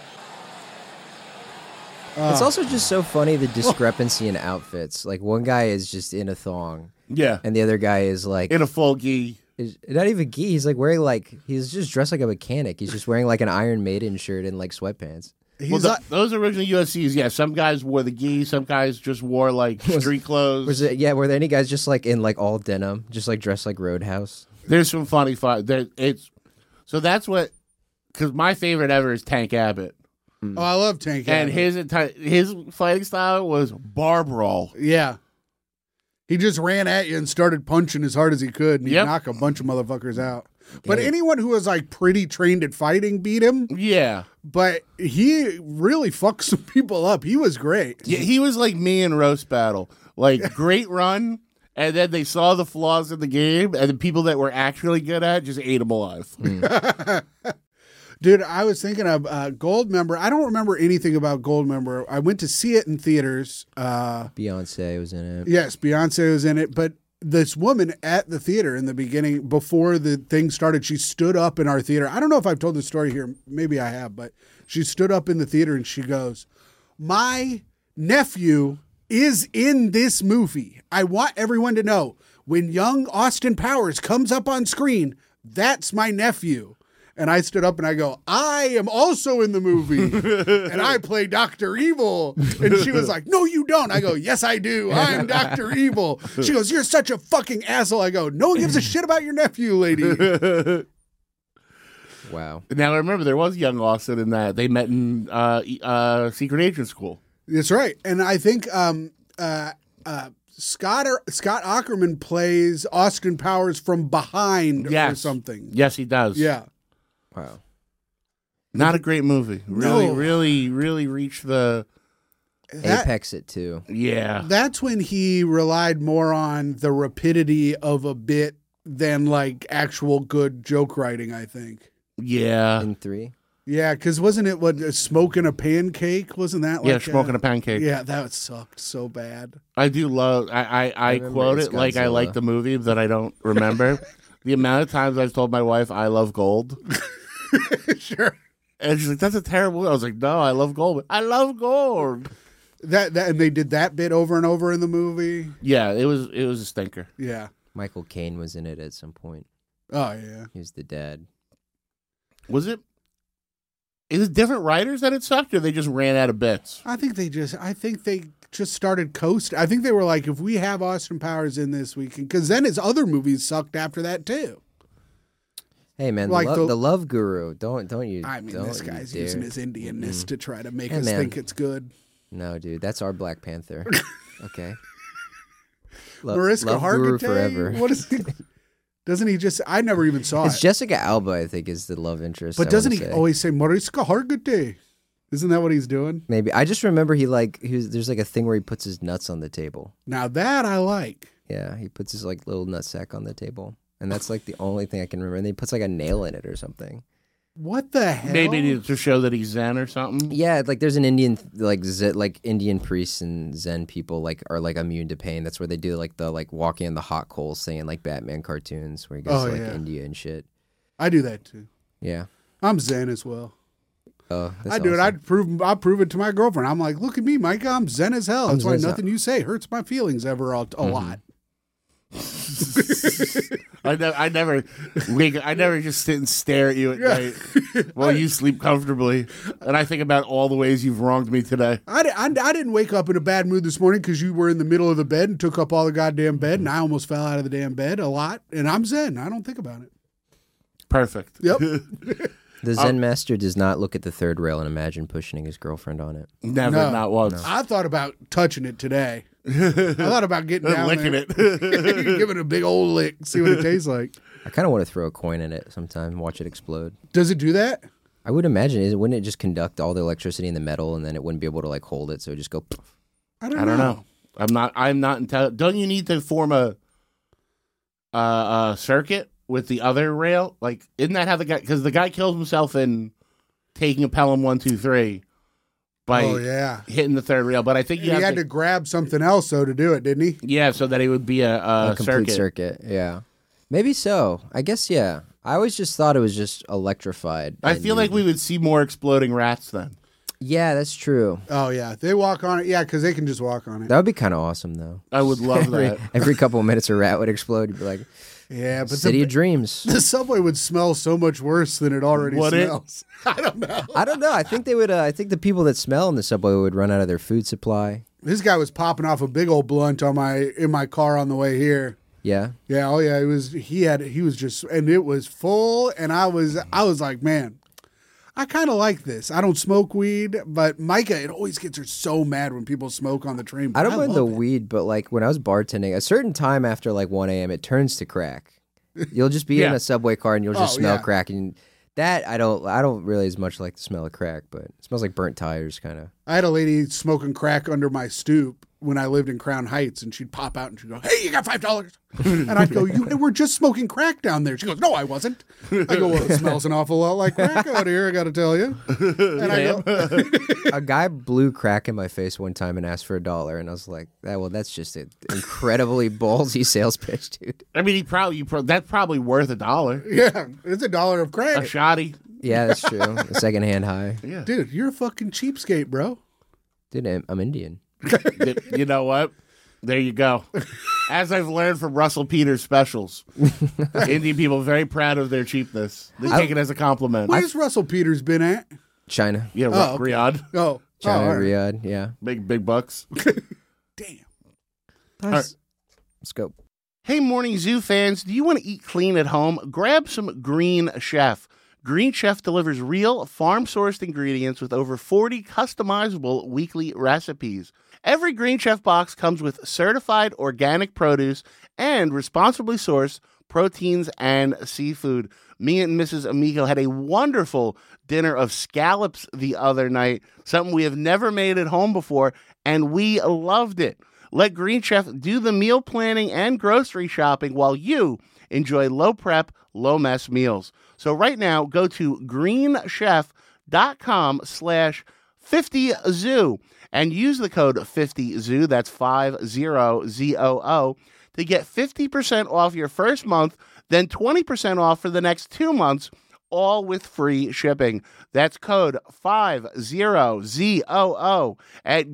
S1: It's also just so funny, the discrepancy in outfits. Like, one guy is just in a thong,
S4: Yeah.
S1: and the other guy is like,
S4: In a full gi.
S1: is not even gi. He's like wearing he's just dressed like a mechanic. He's just wearing like an Iron Maiden shirt and like sweatpants.
S5: He's
S4: Well, those original UFCs, yeah. Some guys wore the gi. Some guys just wore like street clothes.
S1: Were there any guys just like in like all denim, just like dressed like Roadhouse?
S4: There's some funny fight. So that's what, because my favorite ever is Tank Abbott,
S5: Oh, I love Tank
S4: and
S5: Abbott.
S4: his fighting style was bar brawl.
S5: Yeah. He just ran at you and started punching as hard as he could, and he'd
S4: Yep.
S5: knock a bunch of motherfuckers out. But
S1: Yeah.
S5: anyone who was like pretty trained at fighting beat him.
S4: Yeah,
S5: But he really fucked some people up. He was great.
S4: yeah. He was like me in Roast Battle, like great run, and then they saw the flaws in the game, and the people that were actually good at it just ate him alive.
S5: Dude, I was thinking of Goldmember. I don't remember anything about Goldmember. I went to see it in theaters.
S1: Beyonce was in it.
S5: Yes, Beyonce was in it, but this woman at the theater in the beginning, before the thing started, she stood up in our theater. I don't know if I've told this story here. Maybe I have, but she stood up in the theater and she goes, "My nephew is in this movie. I want everyone to know when young Austin Powers comes up on screen, that's my nephew." And I stood up and I go, "I am also in the movie. And I play Dr. Evil." And she was like, "No, you don't." I go, "Yes, I do. I'm Dr. Evil." She goes, "You're such a fucking asshole." I go, "No one gives a shit about your nephew, lady."
S1: Wow.
S4: Now remember, there was young Austin in that. They met in secret agent school.
S5: That's right. And I think Scott Aukerman plays Austin Powers from behind or
S4: Yes.
S5: something.
S4: Yes, he does.
S5: Yeah.
S1: Wow.
S4: Not a great movie. Really,
S5: No.
S4: really reached the.
S1: Apex it too.
S4: Yeah.
S5: That's when he relied more on the rapidity of a bit than like actual good joke writing, I think.
S4: Yeah.
S1: In 3.
S5: Yeah, because wasn't it smoking a pancake? Wasn't that like
S4: Yeah, smoking a pancake.
S5: Yeah, that sucked so bad.
S4: I do love. I
S1: remember
S4: quote
S1: it's
S4: it like I like
S1: Godzilla.
S4: the movie that I don't remember. The amount of times I've told my wife I love gold,
S5: Sure.
S4: and she's like, "That's a terrible." I was like, "No, I love gold. I love gold."
S5: That and they did that bit over and over in the movie.
S4: Yeah, it was a stinker.
S5: Yeah.
S1: Michael Caine was in it at some point.
S5: Oh yeah.
S1: He was the dad.
S4: Was it? Is it different writers that it sucked, or they just ran out of bits?
S5: I think they just started coasting. I think they were like, if we have Austin Powers in this, we can, because then his other movies sucked after that too.
S1: Hey man,
S5: Like
S1: the love guru. Don't you?
S5: I mean,
S1: don't
S5: this
S1: you
S5: guy's
S1: dare.
S5: using his Indianness to try to make
S1: Hey,
S5: us
S1: man.
S5: think it's good.
S1: No, dude, that's our Black Panther. Okay.
S5: Mariska
S1: love guru
S5: Hargitay.
S1: forever.
S5: What is he? Doesn't he just? I never even saw
S1: It's
S5: it.
S1: Jessica Alba, I think, is the love interest.
S5: But
S1: I
S5: doesn't
S1: wanna
S5: he
S1: say.
S5: always say Mariska Hargitay? Isn't that what he's doing?
S1: Maybe I just remember there's like a thing where he puts his nuts on the table.
S5: Now that I like.
S1: Yeah, he puts his like little nutsack on the table, and that's like the only thing I can remember. And then he puts like a nail in it or something.
S5: What the hell?
S4: Maybe to show that he's Zen or something.
S1: Yeah, like there's an Indian like Indian priests and Zen people like are like immune to pain. That's where they do like the like walking in the hot coals thing in like Batman cartoons where he goes to like
S5: yeah.
S1: India and shit.
S5: I do that too.
S1: Yeah.
S5: I'm Zen as well.
S1: Oh, that's
S5: I do it.
S1: awesome.
S5: I'll prove it to my girlfriend. I'm like, look at me, Micah. I'm Zen as hell. That's
S1: Zen
S5: why
S1: as hell.
S5: nothing you say hurts my feelings ever a lot.
S4: I never just sit and stare at you at night while you sleep comfortably, and I think about all the ways you've wronged me today.
S5: I didn't wake up in a bad mood this morning because you were in the middle of the bed and took up all the goddamn bed, and I almost fell out of the damn bed a lot. And I'm Zen. I don't think about it.
S4: Perfect.
S5: Yep.
S1: The Zen master does not look at the third rail and imagine pushing his girlfriend on it.
S4: Never,
S5: No.
S4: not once.
S5: I thought about touching it today. I thought about getting down
S4: Licking
S5: there,
S4: it.
S5: give it a big old lick, see what it tastes like.
S1: I kind of want to throw a coin in it sometime and watch it explode.
S5: Does it do that?
S1: I would imagine, wouldn't it just conduct all the electricity in the metal and then it wouldn't be able to like hold it, so it would just go. Poof.
S5: I don't
S4: I don't know. I'm not intelligent. Don't you need to form a circuit with the other rail? Like, isn't that how because the guy kills himself in taking a Pelham 1, 2, 3 by
S5: Oh yeah.
S4: hitting the third rail. But I think
S5: He had to grab something else though to do it, didn't he?
S4: yeah, so that it would be
S1: A
S4: a
S1: complete
S4: circuit.
S1: circuit. Yeah, maybe so. I guess yeah. I always just thought it was just electrified.
S4: I
S1: and
S4: feel like we would see more exploding rats then.
S1: Yeah, that's true.
S5: Oh yeah, they walk on it. Yeah, because they can just walk on it.
S1: That would be kind of awesome, though.
S4: I would love that.
S1: Every couple of minutes, a rat would explode. You'd be like,
S5: Yeah, but
S1: "City of Dreams."
S5: the subway would smell so much worse than it already
S4: Would it?
S5: smells. I don't know.
S1: I don't know. I think they would. I think the people that smell in the subway would run out of their food supply.
S5: This guy was popping off a big old blunt in my car on the way here.
S1: Yeah.
S5: Yeah, oh yeah, he was just, and it was full, and I was like, man, I kind of like this. I don't smoke weed, but Micah, it always gets her so mad when people smoke on the train.
S1: I don't mind the
S5: love it.
S1: weed, but like when I was bartending, a certain time after like 1 a.m., it turns to crack. You'll just be in
S4: Yeah.
S1: a subway car and you'll just
S5: Oh,
S1: smell
S5: yeah.
S1: crack, and that I don't really as much like the smell of crack, but it smells like burnt tires, kind of.
S5: I had a lady smoking crack under my stoop when I lived in Crown Heights, and she'd pop out and she'd go, "Hey, you got $5?" And I'd go, "You were just smoking crack down there." She goes, "No, I wasn't." I go, "Well, it smells an awful lot like crack out here, I got to tell you." And I go,
S1: A guy blew crack in my face one time and asked for $1, and I was like, that's just an incredibly ballsy sales pitch, dude.
S4: I mean, that's probably worth $1.
S5: "Yeah, it's $1 of
S4: A
S5: crack."
S4: shoddy.
S1: Yeah, that's true. A secondhand high.
S4: Yeah.
S5: Dude, you're a fucking cheapskate, bro.
S1: Dude, I'm Indian.
S4: You know what? There you go. As I've learned from Russell Peters' specials, Indian people are very proud of their cheapness. They take it as a compliment.
S5: Where's Russell Peters been at?
S1: China.
S4: Yeah,
S5: Oh, okay.
S4: Riyadh.
S5: Oh,
S1: China,
S5: all right.
S1: Riyadh. Yeah.
S4: Big bucks.
S5: Damn.
S1: Nice. Let's go.
S4: Hey, Morning Zoo fans, do you want to eat clean at home? Grab some Green Chef. Green Chef delivers real, farm-sourced ingredients with over 40 customizable weekly recipes. Every Green Chef box comes with certified organic produce and responsibly sourced proteins and seafood. Me and Mrs. Amico had a wonderful dinner of scallops the other night, something we have never made at home before, and we loved it. Let Green Chef do the meal planning and grocery shopping while you enjoy low-prep, low-mess meals. So right now, go to greenchef.com/50zoo and use the code 50zoo, that's 50ZOO, to get 50% off your first month, then 20% off for the next 2 months, all with free shipping. That's code 50ZOO at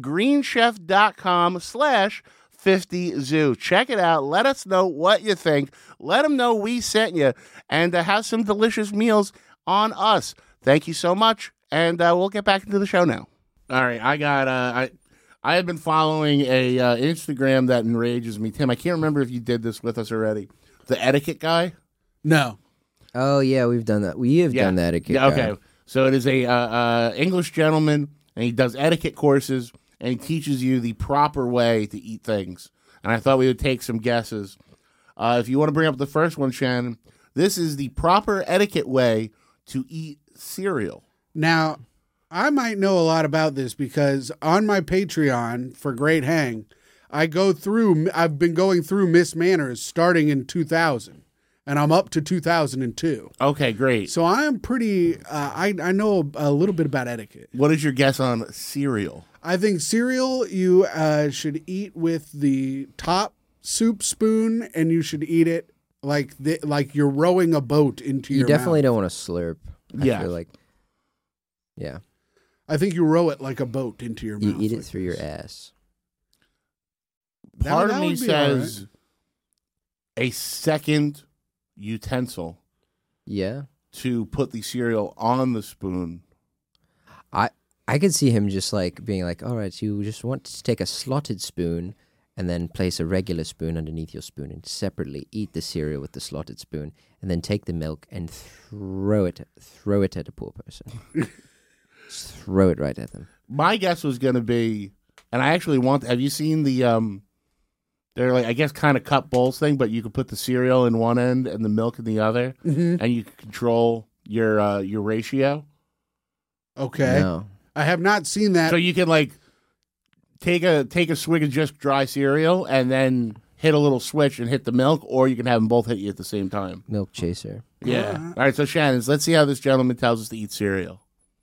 S4: greenchef.com/50zoo. Check it out. Let us know what you think. Let them know we sent you, and have some delicious meals on us. Thank you so much, and we'll get back into the show now. All right, I got I have been following a Instagram that enrages me. Tim, I can't remember if you did this with us already. The etiquette guy.
S5: No.
S1: Oh yeah, we've done that. We have done that at
S4: Yeah,
S1: Kick
S4: okay.
S1: Out.
S4: So it is a English gentleman, and he does etiquette courses, and he teaches you the proper way to eat things. And I thought we would take some guesses. If you want to bring up the first one, Shannon, this is the proper etiquette way to eat cereal.
S5: Now, I might know a lot about this because on my Patreon for Great Hang, I've been going through Miss Manners starting in 2000, and I'm up to 2002.
S4: Okay, great.
S5: So I am pretty, I know a little bit about etiquette.
S4: What is your guess on cereal?
S5: I think cereal you should eat with the top soup spoon, and you should eat it like you're rowing a boat into
S1: You
S5: your
S1: definitely
S5: mouth.
S1: don't want to slurp.
S4: Yeah.
S1: I feel like, yeah.
S5: I think you row it like a boat into your
S1: You
S5: mouth.
S1: eat it
S5: like
S1: through your
S5: this.
S1: ass.
S4: Part of
S5: that
S4: me
S5: would be all
S4: says a second utensil
S1: Yeah.
S4: to put the cereal on the spoon.
S1: I could see him just like being like, all right, you just want to take a slotted spoon and then place a regular spoon underneath your spoon and separately eat the cereal with the slotted spoon and then take the milk and throw it at a poor person. Just throw it right at them.
S4: My guess was going to be, and I actually have you seen the, they're like, I guess kind of cup bowls thing, but you could put the cereal in one end and the milk in the other, and you can control your ratio.
S5: Okay.
S1: No.
S5: I have not seen that.
S4: So you can like take a swig of just dry cereal and then hit a little switch and hit the milk, or you can have them both hit you at the same time.
S1: Milk chaser.
S4: Yeah. All right. So Shannon, let's see how this gentleman tells us to eat cereal.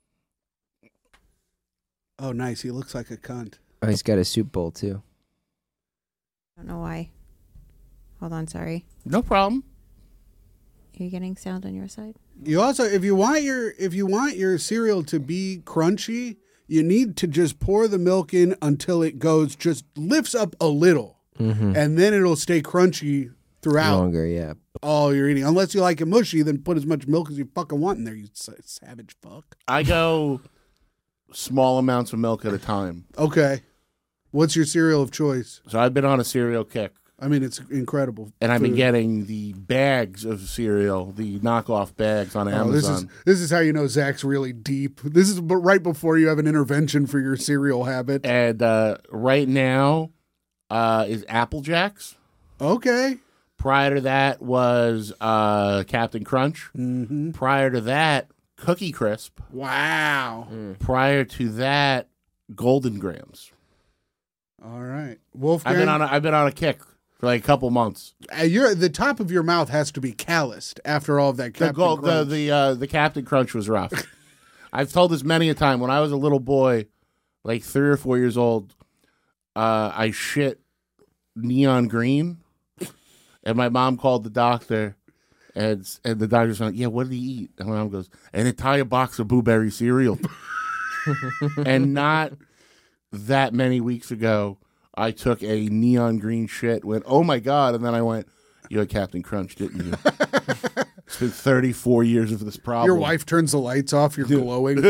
S5: Oh, nice. He looks like a cunt.
S1: Oh, he's got a soup bowl too.
S7: I don't know why. Hold on, sorry.
S4: No problem.
S7: Are you getting sound on your side?
S5: You also, if you want your cereal to be crunchy, you need to just pour the milk in until it just lifts up a little, and then it'll stay crunchy throughout
S1: Longer, yeah.
S5: all you're eating. Unless you like it mushy, then put as much milk as you fucking want in there. You savage fuck.
S4: I go small amounts of milk at a time.
S5: Okay, what's your cereal of choice?
S4: So I've been on a cereal kick.
S5: I mean, it's incredible.
S4: And I've been
S5: food.
S4: getting the bags of cereal, the knockoff bags on Amazon.
S5: This is how you know Zach's really deep. This is right before you have an intervention for your cereal habit.
S4: And right now is Apple Jacks.
S5: Okay.
S4: Prior to that was Captain Crunch.
S5: Mm-hmm.
S4: Prior to that, Cookie Crisp.
S5: Wow.
S4: Prior to that, Golden Grams.
S5: All right, Wolfgang.
S4: I've been on a kick for like a couple months.
S5: The top of your mouth has to be calloused after all of that.
S4: The Captain Crunch was rough. I've told this many a time. When I was a little boy, like 3 or 4 years old, I shit neon green, and my mom called the doctor, and the doctor's like, "Yeah, what did he eat?" And my mom goes, "An entire box of Blueberry cereal." And not that many weeks ago, I took a neon green shit, went, "Oh my God," and then I went, "You had Captain Crunch, didn't you?" It's been 34 years of this problem.
S5: Your wife turns the lights off. You're glowing.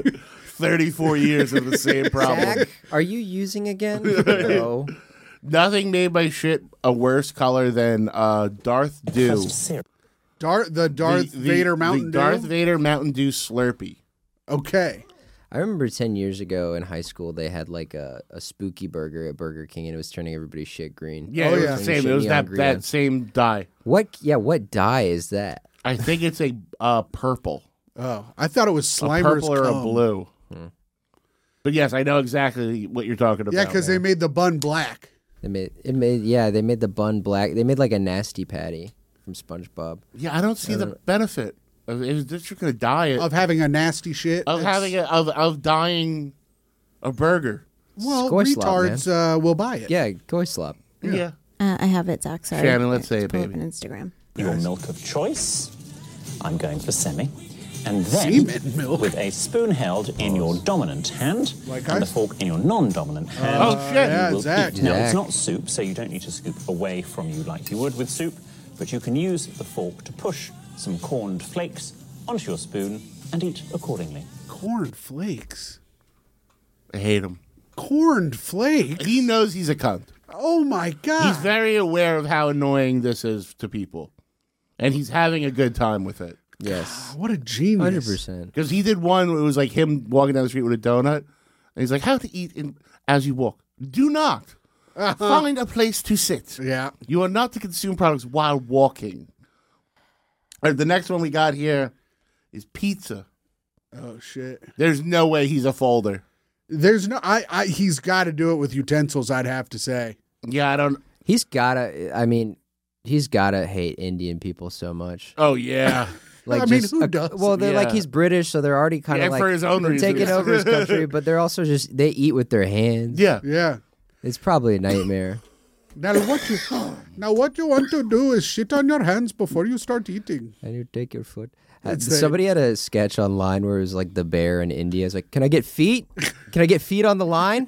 S4: 34 years of the same problem.
S1: Zach, are you using again? No.
S4: Nothing made my shit a worse color than Darth Dew.
S5: The Darth Vader Mountain
S4: the Darth
S5: Dew?
S4: Vader Mountain Dew Slurpee.
S5: Okay.
S1: I remember 10 years ago in high school, they had like a spooky burger at Burger King, and it was turning everybody's shit green.
S4: Yeah,
S5: Oh,
S4: it was
S5: yeah.
S4: the same. It was that same dye.
S1: What dye is that?
S4: I think it's a purple.
S5: Oh, I thought it was
S4: A
S5: Slimer's
S4: purple or a
S5: cum.
S4: blue. But yes, I know exactly what you're talking about.
S5: Yeah, because they made the bun black.
S1: They made the bun black. They made like a nasty patty from SpongeBob.
S4: Yeah, I don't see the benefit. It's just you're going to dye it.
S5: Of having a nasty shit.
S4: Of having it, of dyeing a burger.
S5: Well,
S1: Scoy slop,
S5: retards will buy it.
S1: Yeah, Goy Slop.
S4: Yeah.
S7: I have it, Zach. Sorry.
S4: Shannon, let's say it,
S7: Pull up
S4: baby.
S7: on Instagram.
S8: Your milk of choice. I'm going for semi. And then,
S5: Semen milk.
S8: with a spoon held in your dominant hand
S5: Like
S8: and
S5: I-
S8: the fork in your non-dominant hand,
S4: Oh, shit.
S5: Yeah,
S8: you will
S5: Zach.
S8: eat. Now, it's
S1: Zach.
S8: not soup, so you don't need to scoop away from you like you would with soup, but you can use the fork to push some corned flakes onto your spoon and eat accordingly.
S5: Corn flakes.
S4: I hate him.
S5: Corn flakes?
S4: He knows he's a cunt.
S5: Oh, my God.
S4: He's very aware of how annoying this is to people. and he's having a good time with it.
S1: Yes.
S5: What a genius.
S1: 100%.
S4: Because he did one where it was like him walking down the street with a donut, and he's like, "How to eat as you walk? Do not find a place to sit.
S5: Yeah.
S4: You are not to consume products while walking." All right, the next one we got here is pizza.
S5: Oh, shit.
S4: There's no way he's a folder.
S5: There's no, he's got to do it with utensils, I'd have to say.
S4: Yeah, I don't.
S1: He's gotta hate Indian people so much.
S4: Oh yeah.
S1: Like,
S5: I mean, who does?
S1: Well, they're like,
S4: Yeah.
S1: he's British, so they're already kind of
S4: Yeah,
S1: like
S4: for his own
S1: they're taking
S4: reasons.
S1: over his country, but they're also just they eat with their hands.
S4: Yeah.
S5: Yeah.
S1: It's probably a nightmare.
S5: Now what you want to do is shit on your hands before you start eating.
S1: And you take your foot.
S5: It's the-
S1: Somebody had a sketch online where it was like the bear in India. It's like, can I get feet? Can I get feet on the line?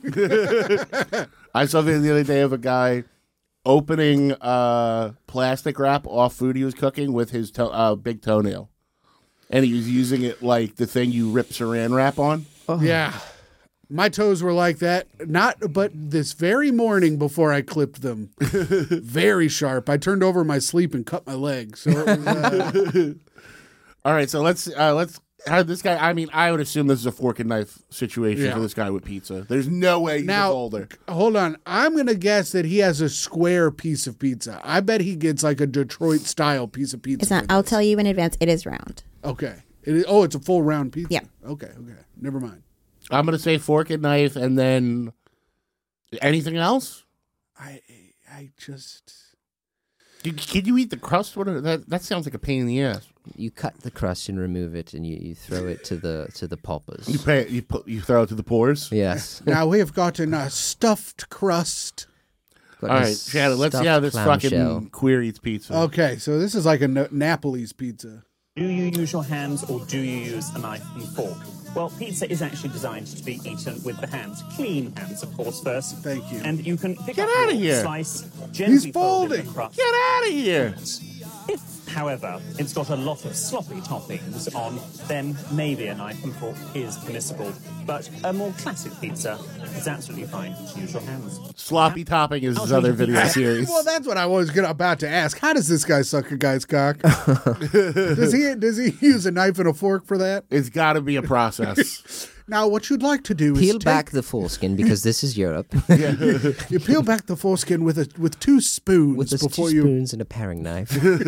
S4: I saw a video the other day of a guy opening plastic wrap off food he was cooking with his big toenail, and he was using it like the thing you rip Saran wrap on.
S5: Yeah. My toes were like that. But this very morning before I clipped them, very sharp. I turned over in my sleep and cut my leg. So it was,
S4: All right, so let's have this guy. I mean, I would assume this is a fork and knife situation
S5: Yeah.
S4: for this guy with pizza. There's no way he's a
S5: now,
S4: folder.
S5: hold on. I'm going to guess that he has a square piece of pizza. I bet he gets like a Detroit style piece of pizza.
S7: It's not.
S5: for
S7: I'll
S5: this.
S7: tell you in advance. It is round.
S5: Okay. It's a full round pizza.
S7: Yeah.
S5: Okay. Never mind.
S4: I'm gonna say fork and knife, and then anything else.
S5: I just.
S4: Can you eat the crust? That sounds like a pain in the ass.
S1: You cut the crust and remove it, and you throw it to the pulpers.
S4: You throw it to the pores.
S1: Yes.
S5: Now we've gotten a stuffed crust.
S4: All right, Shannon. Let's see how this fucking queer eats pizza.
S5: Okay, so this is like a Napoli's pizza.
S8: Do you use your hands or do you use a knife and fork? Well, pizza is actually designed to be eaten with the hands. Clean hands, of course, first.
S5: Thank you.
S8: And you can pick
S4: Get
S8: up
S4: outta
S8: your
S4: here.
S8: slice, gently fold in
S5: folding.
S8: the crust.
S4: Get out of here!
S8: If, however, it's got a lot of sloppy toppings on, then maybe a knife and fork is permissible. But a more classic pizza is absolutely fine to use your hands.
S4: Sloppy topping is his other video series.
S5: Well, that's what I was about to ask. How does this guy suck a guy's cock? Does he use a knife and a fork for that?
S4: It's got to be a process.
S5: Now, what you'd like to do
S1: Peel
S5: is
S1: back the foreskin because this is Europe.
S5: you peel back the foreskin with two spoons
S1: With just
S5: before
S1: two
S5: you
S1: spoons and a paring knife.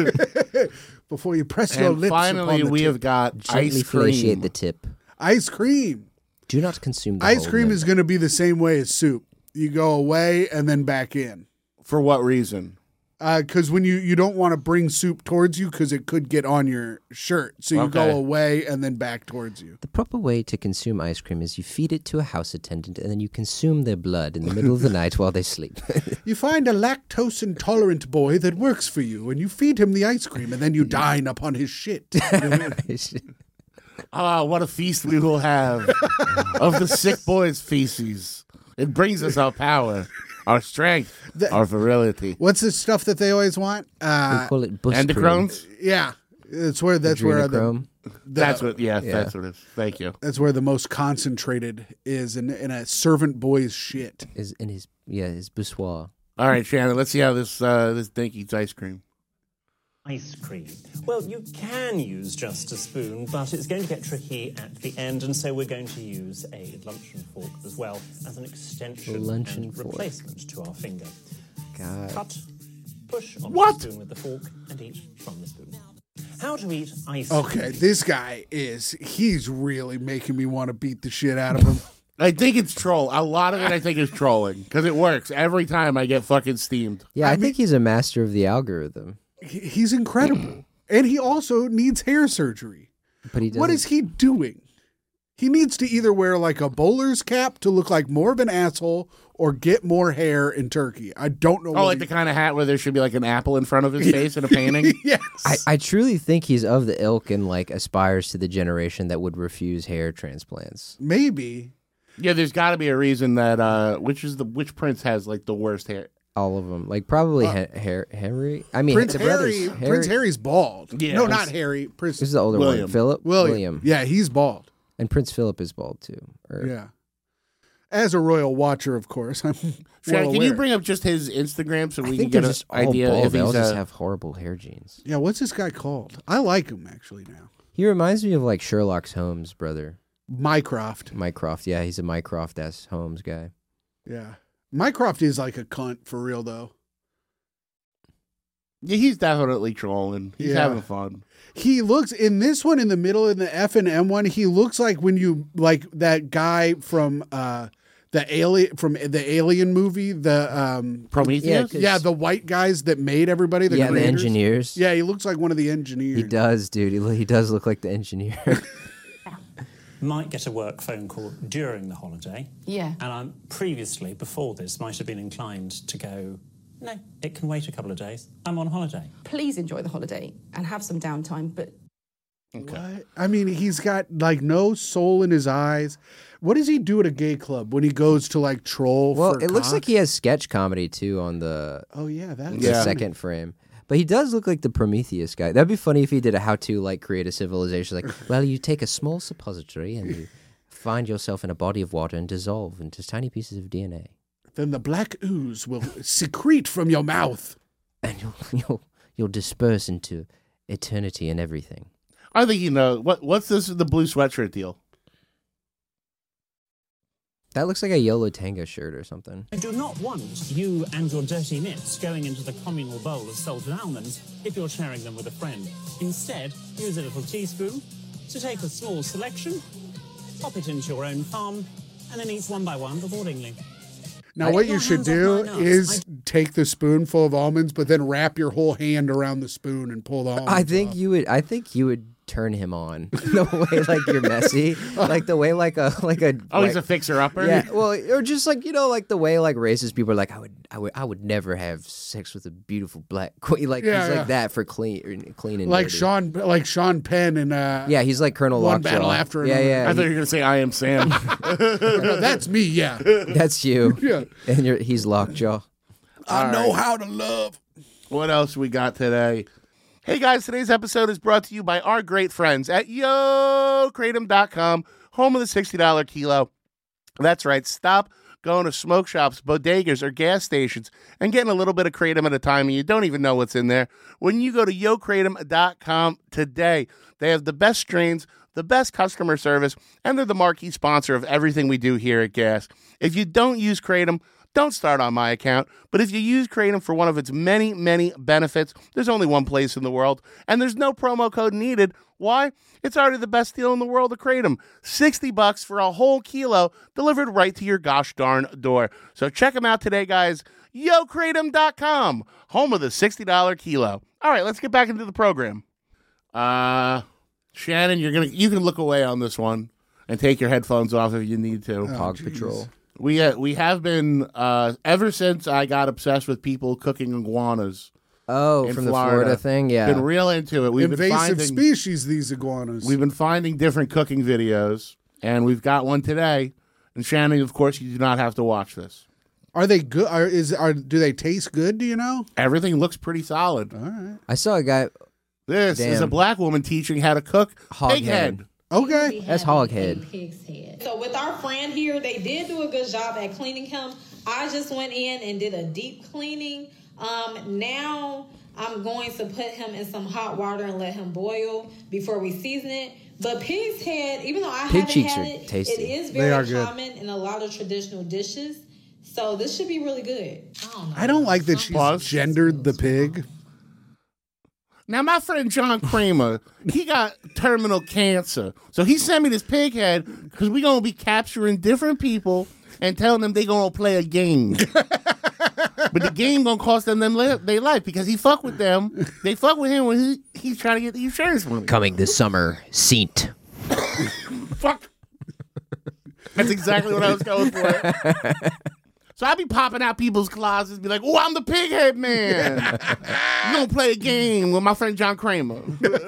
S5: press your
S4: And
S5: lips.
S4: finally,
S5: upon the
S4: we
S5: tip.
S4: have got
S1: Gently
S4: ice
S1: fellatiate
S4: cream.
S1: the tip.
S5: ice cream.
S1: Do not consume the
S5: Ice
S1: whole
S5: cream
S1: milk.
S5: is going to be the same way as soup. You go away and then back in.
S4: For what reason?
S5: Because when you don't want to bring soup towards you because it could get on your shirt. So you go
S4: Okay.
S5: away and then back towards you.
S1: The proper way to consume ice cream is you feed it to a house attendant and then you consume their blood in the middle of the night while they sleep.
S5: You find a lactose intolerant boy that works for you and you feed him the ice cream and then you dine upon his shit.
S4: Ah, what a feast we will have of the sick boy's feces. It brings us our power, our strength, our virility.
S5: What's the stuff that they always want?
S1: We call it bus cream.
S4: Endochrones?
S5: Yeah. That's where the,
S1: Adrenochrome
S4: That's what that's what it is. Thank you.
S5: that's where the most concentrated is in a servant boy's shit.
S1: is in his boussoir.
S4: All right, Shannon, let's see how this dink eats ice cream.
S8: Ice cream. Well, you can use just a spoon, but it's going to get tricky at the end, and so we're going to use a luncheon fork as well as an extension
S1: Luncheon
S8: and
S1: fork.
S8: replacement to our finger.
S1: God.
S8: Cut, push on
S4: What?
S8: the spoon with the fork, and eat from the spoon. How to eat ice
S5: Okay,
S8: cream.
S5: this guy he's really making me want to beat the shit out of him.
S4: I think it's troll. A lot of it I think is trolling because it works every time I get fucking steamed.
S1: Yeah, I think he's a master of the algorithm.
S5: He's incredible. And he also needs hair surgery.
S1: But he doesn't.
S5: What is he doing? He needs to either wear like a bowler's cap to look like more of an asshole or get more hair in Turkey. I don't know.
S4: Oh,
S5: what
S4: like the kind of hat where there should be like an apple in front of his face in a painting?
S5: Yes.
S1: I truly think he's of the ilk and like aspires to the generation that would refuse hair transplants.
S5: Maybe.
S4: Yeah, there's got to be a reason that which prince has like the worst hair.
S1: All of them, like probably Henry. I mean,
S5: Prince
S1: the brothers.
S5: Harry. Prince Harry's bald.
S4: Yeah.
S5: No, not Harry. Prince
S1: Who's the older
S4: William.
S1: one? Philip.
S5: William. Yeah, he's bald.
S1: And Prince Philip is bald too. Or-
S5: Yeah. As a royal watcher, of course, I'm
S4: Shannon,
S5: well
S4: can you
S5: aware.
S4: bring up just his Instagram so we
S1: I
S4: can
S1: think
S4: get
S1: they're
S4: an
S1: just all
S4: idea
S1: bald.
S4: if
S1: They all
S4: he's
S1: just have horrible hair genes.
S5: Yeah, what's this guy called? I like him actually now.
S1: He reminds me of like Sherlock Holmes' brother,
S5: Mycroft.
S1: Mycroft. Yeah, he's a Mycroft-esque Holmes guy.
S5: Yeah, Mycroft is like a cunt for real though.
S4: Yeah, he's definitely trolling. He's
S5: Yeah.
S4: having fun.
S5: He looks in this one in the middle in the F and M one. He looks like when you like that guy from the Alien movie, the
S4: Prometheus?
S5: yeah, the white guys that made everybody. The
S1: Yeah, the
S5: creators.
S1: engineers.
S5: Yeah, he looks like one of the engineers.
S1: He does, dude. He does look like the engineer.
S8: Might get a work phone call during the holiday.
S9: Yeah.
S8: And I previously, before this, might have been inclined to go, no, it can wait a couple of days. I'm on holiday.
S9: Please enjoy the holiday and have some downtime, but
S5: What? I mean, he's got like no soul in his eyes. What does he do at a gay club when he goes to like troll?
S1: Well,
S5: for
S1: it looks
S5: cock?
S1: like he has sketch comedy too on the
S5: Oh yeah, that's
S1: the second frame. But he does look like the Prometheus guy. That'd be funny if he did a how-to like create a civilization. Like, well, you take a small suppository and you find yourself in a body of water and dissolve into tiny pieces of DNA,
S5: Then the black ooze will secrete from your mouth.
S1: and you'll disperse into eternity and everything.
S4: I think you know what's this the blue sweatshirt deal?
S1: That looks like a Yolo Tango shirt or something.
S8: I do not want you and your dirty mitts going into the communal bowl of salted almonds if you're sharing them with a friend. Instead, use a little teaspoon to take a small selection, pop it into your own palm, and then eat one by one accordingly.
S5: Now, what you
S8: Your
S5: should
S8: hands off
S5: do
S8: my nuts.
S5: is take the spoonful of almonds, but then wrap your whole hand around the spoon and pull the almonds
S1: I think
S5: off.
S1: you would turn him on the way like you're messy, like the way like a
S4: Oh, he's a fixer upper.
S1: yeah, well, or just like like the way like racist people are like I would never have sex with a beautiful black queen, like
S5: Yeah,
S1: he's
S5: yeah.
S1: like that for clean and
S5: like
S1: dirty.
S5: Sean Penn and
S1: Yeah, he's like Colonel
S5: One
S1: Lockjaw.
S5: battle after
S1: Yeah,
S5: another.
S1: yeah.
S4: I thought you were gonna say I am Sam.
S5: No, that's me. Yeah,
S1: That's you.
S5: Yeah.
S1: And he's Lockjaw.
S5: I know how to love.
S4: What else we got today? Hey guys, today's episode is brought to you by our great friends at YoKratom.com, home of the $60 kilo. That's right. Stop going to smoke shops, bodegas, or gas stations and getting a little bit of Kratom at a time and you don't even know what's in there. When you go to YoKratom.com today, they have the best strains, the best customer service, and they're the marquee sponsor of everything we do here at Gas. If you don't use Kratom, don't start on my account, but if you use Kratom for one of its many, many benefits, there's only one place in the world, and there's no promo code needed. Why? It's already the best deal in the world of Kratom. $60 for a whole kilo delivered right to your gosh darn door. So check them out today, guys. YoKratom.com, home of the $60 kilo. All right, let's get back into the program. Shannon, you can look away on this one and take your headphones off if you need to.
S1: Hog Patrol.
S4: We have been ever since I got obsessed with people cooking iguanas.
S1: Oh,
S4: in
S1: from the Florida thing, yeah.
S4: Been real into it.
S5: Invasive species, these iguanas.
S4: We've been finding different cooking videos, and we've got one today. And Shannon, of course, you do not have to watch this.
S5: Are they good? Do they taste good? Do you know?
S4: Everything looks pretty solid.
S5: All right.
S1: I saw a guy.
S4: This is a
S1: Damn.
S4: black woman teaching how to cook
S1: Hog
S4: pig
S1: head.
S4: head.
S5: Okay.
S1: That's hog head.
S10: So with our friend here, they did do a good job at cleaning him. I just went in and did a deep cleaning. Now I'm going to put him in some hot water and let him boil before we season it. But pig's head, even though I
S1: Pig
S10: haven't
S1: cheeks
S10: had
S1: are
S10: it,
S1: tasty.
S10: it is
S5: They
S10: very
S5: are good.
S10: common in a lot of traditional dishes. So this should be really good.
S5: I don't like that she's
S4: Pause.
S5: gendered the pig.
S4: Now, my friend John Kramer, he got terminal cancer. So he sent me this pig head because we're going to be capturing different people and telling them they're going to play a game. But the game going to cost them their life because he fuck with them. They fuck with him when he's trying to get the insurance from them.
S1: Coming this summer, Saint.
S4: Fuck. That's exactly what I was going for. So I be popping out people's closets, be like, "Oh, I'm the pig head man. You gonna play a game with my friend John Kramer?"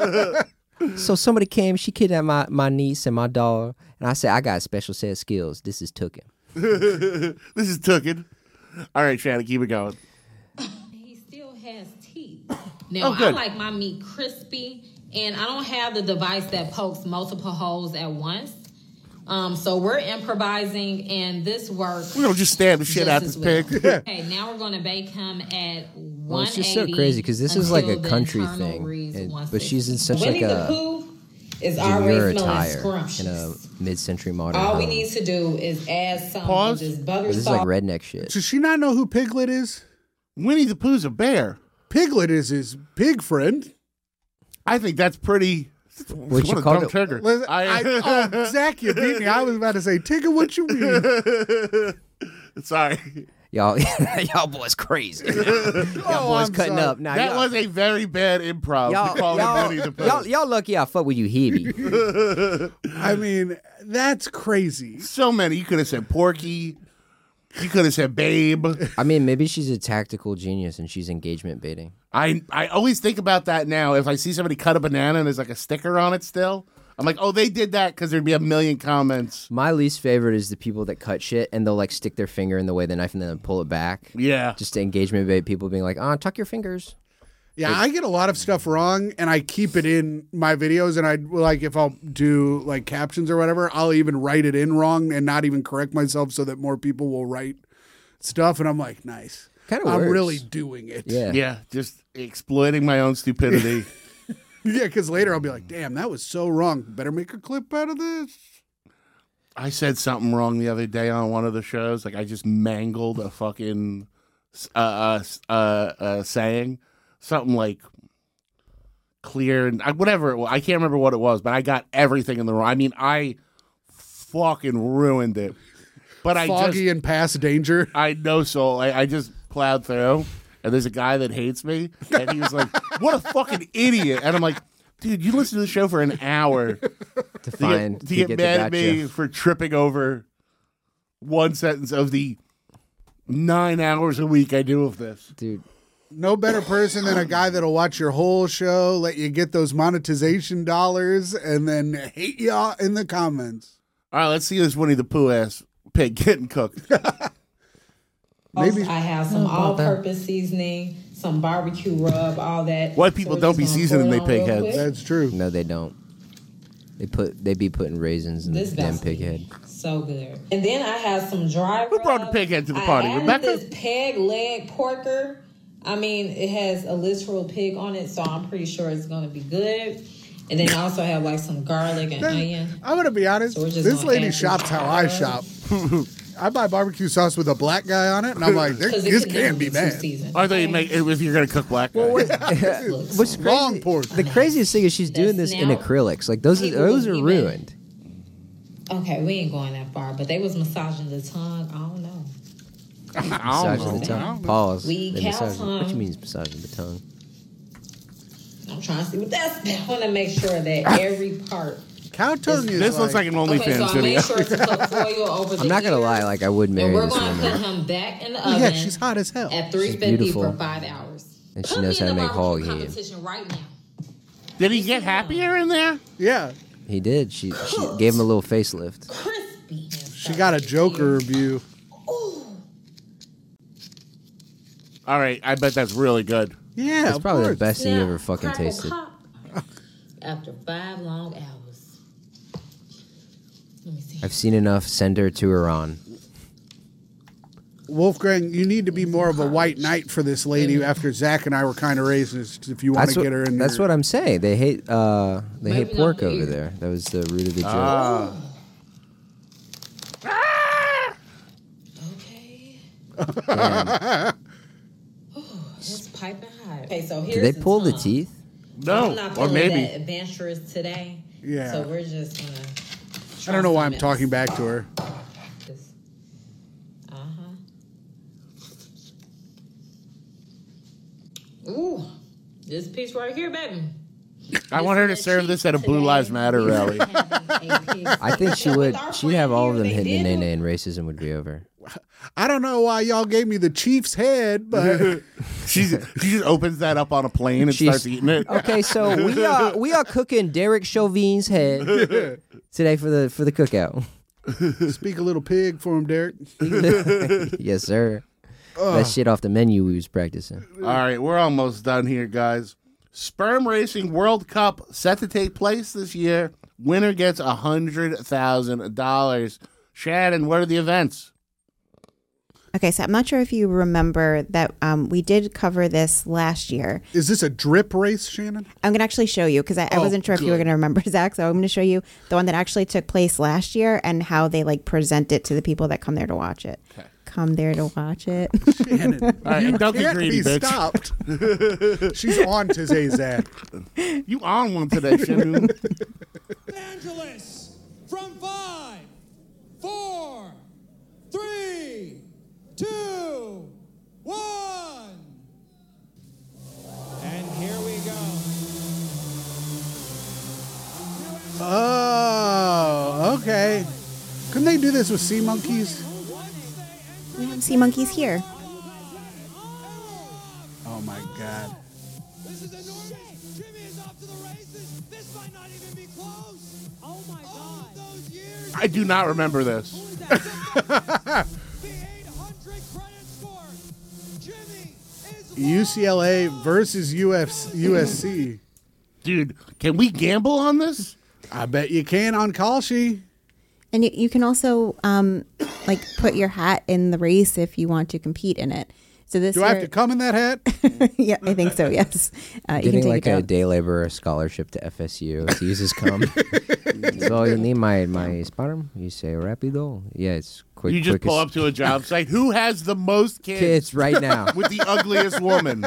S1: So somebody came, she kidnapped my niece and my daughter, and I said, I got a special set of skills. This is Tooken.
S4: This is Tooken. All right, Shannon, keep it going.
S10: He still has teeth. Now, I like my meat crispy, and I don't have the device that pokes multiple holes at once. So we're improvising, and this works.
S4: We're gonna just stab the shit out
S10: just
S4: this
S10: as
S4: pig.
S10: well. Okay, now we're gonna bake him at 180.
S1: Well, it's just so crazy because this is like a
S10: until the
S1: country
S10: internal
S1: thing,
S10: reads
S1: and- but
S10: 160.
S1: she's in such
S10: Winnie
S1: like
S10: the
S1: a
S10: Pooh is already
S1: demure
S10: smelling
S1: attire
S10: scrumptious.
S1: in a mid-century modern
S10: All we
S1: home.
S10: need to do is add some
S4: Pause.
S10: of this butter
S1: This is like
S10: salt.
S1: redneck shit.
S5: Does she not know who Piglet is?
S4: Winnie the Pooh's a bear.
S5: Piglet is his pig friend.
S4: I think that's pretty.
S1: What you
S4: a
S1: call
S4: dumb
S1: it?
S4: trigger.
S5: Listen, oh, Zach, you beat me. I was about to say, Tigger, what you mean?
S4: Sorry.
S1: Y'all, y'all boys crazy. Y'all boys
S5: I'm
S1: cutting
S5: sorry.
S1: up. Now,
S4: That
S1: y'all,
S4: was a very bad improv
S1: y'all,
S4: to call him Winnie the Pooh.
S1: y'all lucky I fuck with you, Hebe.
S5: I mean, that's crazy.
S4: So many. You could have said Porky. You could have said Babe.
S1: I mean, maybe she's a tactical genius and she's engagement baiting.
S4: I always think about that now. If I see somebody cut a banana and there's like a sticker on it still, I'm like, oh, they did that because there'd be a million comments.
S1: My least favorite is the people that cut shit and they'll like stick their finger in the way of the knife and then pull it back.
S4: Yeah.
S1: Just to engagement bait people being like, tuck your fingers.
S5: Yeah, I get a lot of stuff wrong, and I keep it in my videos. And I like if I'll do like captions or whatever, I'll even write it in wrong and not even correct myself, so that more people will write stuff. And I'm like, nice.
S1: Kind of
S5: I'm
S1: works.
S5: really doing it.
S1: Yeah.
S4: Yeah, just exploiting my own stupidity.
S5: Yeah, because later I'll be like, damn, that was so wrong. Better make a clip out of this.
S4: I said something wrong the other day on one of the shows. Like I just mangled a fucking saying. Something like clear and whatever it was. I can't remember what it was, but I got everything in the wrong. I mean, I fucking ruined it. But
S5: Foggy and past danger.
S4: I know so. I just plowed through, and there's a guy that hates me, and he was like, "What a fucking idiot!" And I'm like, "Dude, you listen to the show for an hour
S1: to
S4: get
S1: the
S4: mad at me
S1: gotcha.
S4: for tripping over one sentence of the 9 hours a week I do of this."
S1: Dude,
S5: No better person than a guy that'll watch your whole show, let you get those monetization dollars, and then hate you in the comments.
S4: All right, let's see this Winnie the Pooh ass pig getting cooked.
S5: Maybe
S10: I have some all-purpose seasoning, some barbecue rub, all that.
S4: White people
S10: we're
S4: don't
S10: just
S4: be
S10: gonna
S4: seasoning
S10: pour
S4: they
S10: it on
S4: pig
S10: real
S4: heads.
S10: quick.
S5: that's true.
S1: no, they don't. They be putting raisins in
S10: This
S1: the damn
S10: vessel.
S1: pig head.
S10: So good. And then I have some dry
S4: Who brought the
S10: rub.
S4: pig head to the party?
S10: I added
S4: Rebecca?
S10: this peg leg porker. I mean, it has a literal pig on it, so I'm pretty sure it's going to be good. And then I also have like some garlic and onion.
S5: I'm going to be honest.
S10: So we're just
S5: This
S10: gonna
S5: lady
S10: add
S5: shops
S10: this
S5: how I
S10: rub.
S5: shop. I buy barbecue sauce with a black guy on it, and I'm like,
S10: Because
S5: this
S10: it
S5: can't be
S10: too
S5: bad.
S10: seasoned.
S4: I thought you make if you're gonna cook black. Guy.
S1: What's
S5: Long
S1: crazy?
S5: pork.
S1: The craziest thing is she's doing this in
S10: snout.
S1: acrylics. Like those
S10: People
S1: are
S10: was even-
S1: ruined.
S10: Okay, we ain't going that far, but they was massaging the tongue. I don't know.
S1: Massaging the tongue. Pause.
S10: We eat
S1: They
S10: cow
S1: massage-
S10: tongue.
S1: What you mean massaging the tongue?
S10: I'm trying to see what that's. I want to make sure that every part.
S5: Cow tongue is
S4: This looks like an OnlyFans
S10: Okay, so I
S4: video.
S10: made sure to put foil over the
S1: I'm not gonna
S10: ears,
S1: lie. Like I would marry
S10: And we're
S1: this
S10: going to put
S1: woman,
S10: him back in the oven.
S5: yeah, she's hot as hell.
S10: At 350
S1: beautiful.
S10: for 5 hours.
S1: And she
S10: Put
S1: knows
S10: me
S1: how
S10: in
S1: to
S10: the
S1: make
S10: barbecue
S1: hog head.
S10: competition right now.
S4: Did he get happier in there?
S5: Yeah,
S1: He did. She gave him a little facelift.
S10: Crispy.
S5: she got a Joker review.
S4: All right, I bet that's really good.
S5: Yeah,
S1: That's
S5: of
S1: probably the
S5: course.
S1: best thing you
S10: Now,
S1: ever fucking
S10: crackle
S1: tasted.
S10: pop After 5 long hours. Let me see.
S1: I've seen enough. Send her to Iran.
S5: Wolfgang, you need to be more of a white knight for this lady after Zach and I were kind of racist if you want to get her in
S1: That's
S5: there.
S1: what I'm saying. They hate
S10: Maybe
S1: pork
S10: not
S1: over
S10: here.
S1: there. That was the root of the joke.
S10: Okay.
S1: Damn.
S10: It's piping hot. Okay, so here's
S1: Did they pull the
S10: tongue.
S1: teeth?
S4: No,
S10: I'm not
S4: or
S10: feeling
S4: maybe.
S10: that adventurous today.
S5: Yeah.
S10: So we're just gonna.
S5: I don't know why I'm
S10: try
S5: talking
S10: some
S5: back to her.
S10: this. Ooh, this piece right here, baby.
S4: I want her to serve this at a Blue Lives Matter rally.
S1: I think she would. She'd have all of them hitting the nay and racism would be over.
S5: I don't know why y'all gave me the Chief's head, but
S4: She just opens that up on a plane and
S1: She's-
S4: starts eating it.
S1: Okay, so we are cooking Derek Chauvin's head today for the cookout.
S5: speak a little pig for him, Derek.
S1: Yes, sir. That shit off the menu we was practicing.
S4: All right, we're almost done here, guys. Sperm Racing World Cup set to take place this year. Winner gets $100,000. Shannon, what are the events?
S7: Okay, so I'm not sure if you remember that we did cover this last year.
S5: Is this a drip race, Shannon?
S7: I'm going to actually show you because I wasn't sure if you were going to remember, Zach. So I'm going to show you the one that actually took place last year and how they like present it to the people that come there to watch it. Okay. Come there to watch it.
S5: Shannon,
S4: all right,
S5: you
S4: don't
S5: can't
S4: be greedy,
S5: be
S4: bitch.
S5: stopped. She's on today, Zach.
S4: You on one today, Shannon.
S11: Angeles from 5, 4, 3, 2, 1. And here we go.
S5: Oh, okay. Couldn't they do this with sea monkeys?
S7: We have sea monkeys here.
S5: Oh my God.
S11: This is enormous. Jimmy is off to the races. This might not even be close. Oh my God. Those years.
S4: I do not remember this.
S11: The 800 credit score. Jimmy is
S5: UCLA versus USC.
S4: Dude, can we gamble on this?
S5: I bet you can on Kalshi.
S7: And you can also like put your hat in the race if you want to compete in it. So this
S5: Do I have to come in that hat?
S7: Yeah, I think so. Yes, you can
S1: Getting
S7: take
S1: like
S7: it
S1: a
S7: down.
S1: day laborer scholarship to FSU to use his cum. So you need my sperm. You say rapido. Yeah, it's quick.
S4: You just pull up to a job site. Who has the most
S1: kids right now
S4: with the ugliest woman?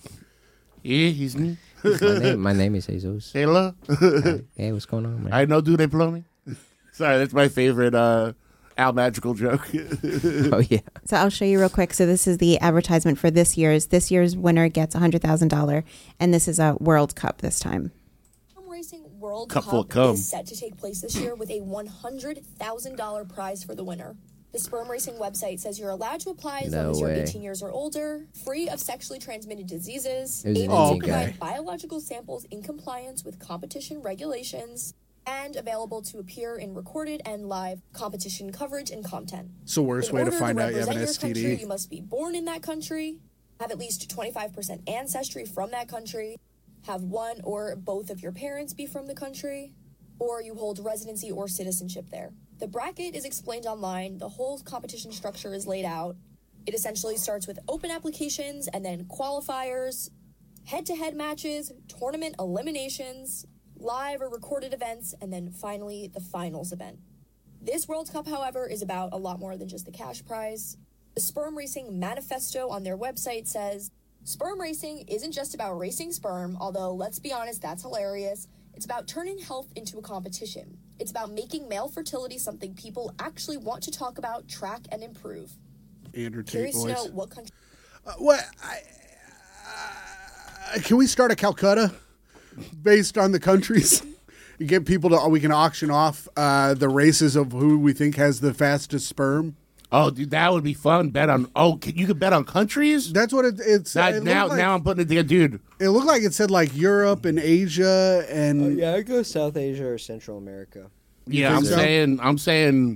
S4: Yeah, he's me.
S1: My name is Jesus.
S4: Hello.
S1: Hey, what's going on, man?
S4: I know, do they blow me? Sorry, that's my favorite Al Magical joke.
S1: Oh yeah.
S7: So I'll show you real quick. So this is the advertisement for this year's. This year's winner gets $100,000, and this is a World Cup this time.
S12: Racing World
S4: Cup full of
S12: Cup
S4: cum.
S12: is set to take place this year with a $100,000 prize for the winner. The Sperm Racing website says you're allowed to apply as long as you're 18 years or older, free of sexually transmitted diseases,
S1: It was an
S12: able to
S1: Indian
S12: provide
S1: guy.
S12: biological samples in compliance with competition regulations, and available to appear in recorded and live competition coverage and content.
S5: It's the worst
S12: In
S5: way to
S12: order
S5: find out you have an
S12: represent your country, you
S5: STD.
S12: must be born in that country, have at least 25% ancestry from that country, have one or both of your parents be from the country, or you hold residency or citizenship there. The bracket is explained online. The whole competition structure is laid out. It essentially starts with open applications and then qualifiers, head-to-head matches, tournament eliminations, live or recorded events, and then finally the finals event. This World Cup, however, is about a lot more than just the cash prize. The Sperm Racing manifesto on their website says, Sperm racing isn't just about racing sperm, although let's be honest, that's hilarious. It's about turning health into a competition. It's about making male fertility something people actually want to talk about, track, and improve.
S5: Andrew Tate
S12: Curious to know
S5: voice.
S12: what country...
S5: Can we start a Calcutta based on the countries? You get people to, we can auction off the races of who we think has the fastest sperm.
S4: Oh, dude, that would be fun. Bet on. Oh, you could bet on countries.
S5: That's what it's. It
S4: now,
S5: looked like,
S4: now I'm putting it together, dude.
S5: It looked like it said like Europe and Asia and.
S1: Yeah, I'd go South Asia or Central America.
S4: Yeah, I'm saying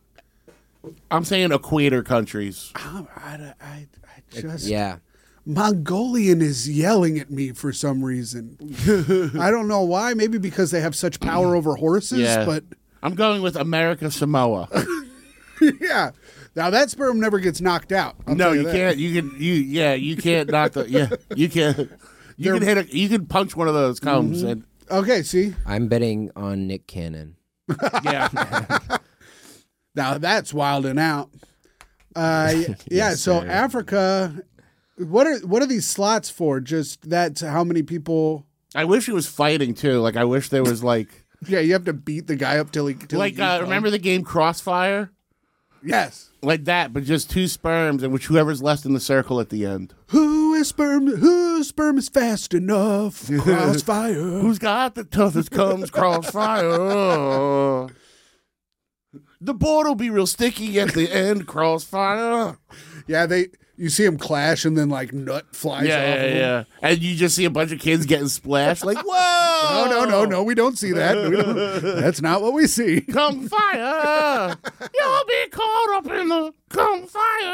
S4: equator countries.
S5: I just.
S1: Yeah.
S5: Mongolian is yelling at me for some reason. I don't know why. Maybe because they have such power over horses.
S4: Yeah.
S5: But
S4: I'm going with America Samoa.
S5: yeah. Now that sperm never gets knocked out. I'll
S4: No,
S5: tell
S4: you
S5: that.
S4: can't. You can't knock the. Yeah, you can't. You can hit a. You can punch one of those combs and.
S5: Okay, see.
S1: I'm betting on Nick Cannon.
S4: Yeah.
S5: Now that's wilding out. Yeah.
S1: Yes,
S5: So
S1: sir.
S5: Africa, what are these slots for? Just that's how many people?
S4: I wish he was fighting too. Like I wish there was like.
S5: Yeah, you have to beat the guy up till he.
S4: Remember the game Crossfire?
S5: Yes.
S4: Like that, but just two sperms, and which whoever's left in the circle at the end.
S5: Whose sperm is fast enough? Crossfire.
S4: Who's got the toughest comes Crossfire? The board will be real sticky at the end. Crossfire.
S5: Yeah, you see him clash and then like nut flies off.
S4: Yeah. And you just see a bunch of kids getting splashed. Like, whoa!
S5: No, we don't see that. That's not what we see.
S4: Come fire! You'll be caught up in the come fire.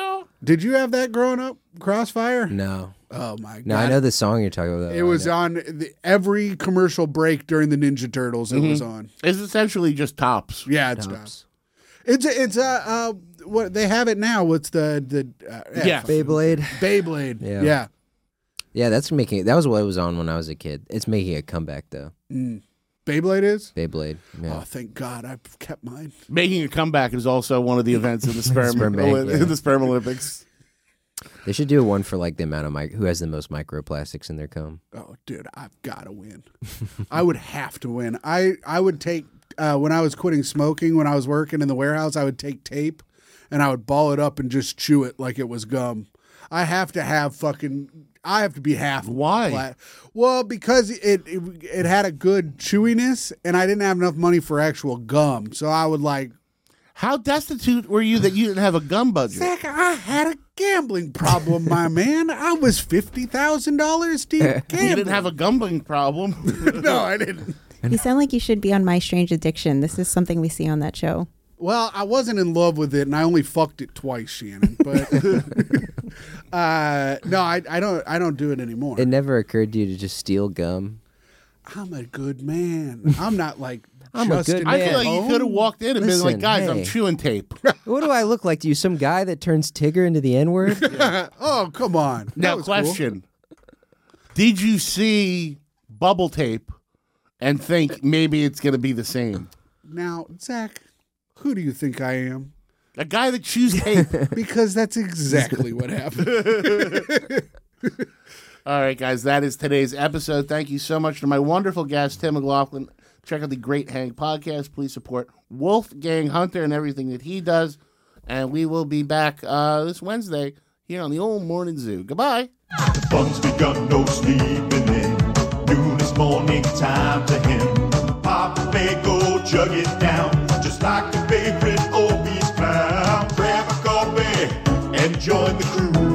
S5: Did you have that growing up, Crossfire?
S1: No.
S5: Oh, my God.
S1: No, I know the song you're talking about.
S5: It was on every commercial break during the Ninja Turtles. It was on.
S4: It's essentially just Tops.
S5: Yeah, it's Tops. It's what they have it now. What's the
S1: Beyblade.
S5: Beyblade. Yeah.
S1: Yeah, that was what it was on when I was a kid. It's making a comeback though.
S5: Beyblade is?
S1: Beyblade. Yeah.
S5: Oh, thank God I've kept mine.
S4: Making a comeback is also one of the events in the the Sperm Olympics.
S1: They should do one for like the amount of who has the most microplastics in their cum.
S5: Oh, dude, I've got to win. I would have to win. I would take when I was quitting smoking, when I was working in the warehouse, I would take tape and I would ball it up and just chew it like it was gum. I have to be half.
S4: Why?
S5: Well, because it had a good chewiness, and I didn't have enough money for actual gum, so I would like.
S4: How destitute were you that you didn't have a gum budget?
S5: Zach, I had a gambling problem, my man. I was $50,000 deep gambling.
S4: You didn't have a gambling problem.
S5: No, I didn't.
S7: You sound like you should be on My Strange Addiction. This is something we see on that show.
S5: Well, I wasn't in love with it, and I only fucked it twice, Shannon. But no, I don't do it anymore.
S1: It never occurred to you to just steal gum?
S5: I'm a good man. I'm not like
S1: I'm a good man.
S4: I feel like you could have walked in and been like, guys,
S1: hey.
S4: I'm chewing tape.
S1: What do I look like to you? Some guy that turns Tigger into the N-word?
S5: Oh, come on.
S4: Now, question. Cool. Did you see bubble tape and think maybe it's going to be the same?
S5: Now, Zach, who do you think I am?
S4: A guy that chews tape.
S5: Because that's exactly what happened.
S4: All right, guys, that is today's episode. Thank you so much to my wonderful guest, Tim McLaughlin. Check out the Great Hank podcast. Please support Wolfgang Hunter and everything that he does. And we will be back this Wednesday here on the Old Morning Zoo. Goodbye.
S3: The fun's begun, no sleeping in. Noon is morning time to him. Pop a bagel, chug it down, just like a favorite old beast pound. Grab a coffee and join the crew.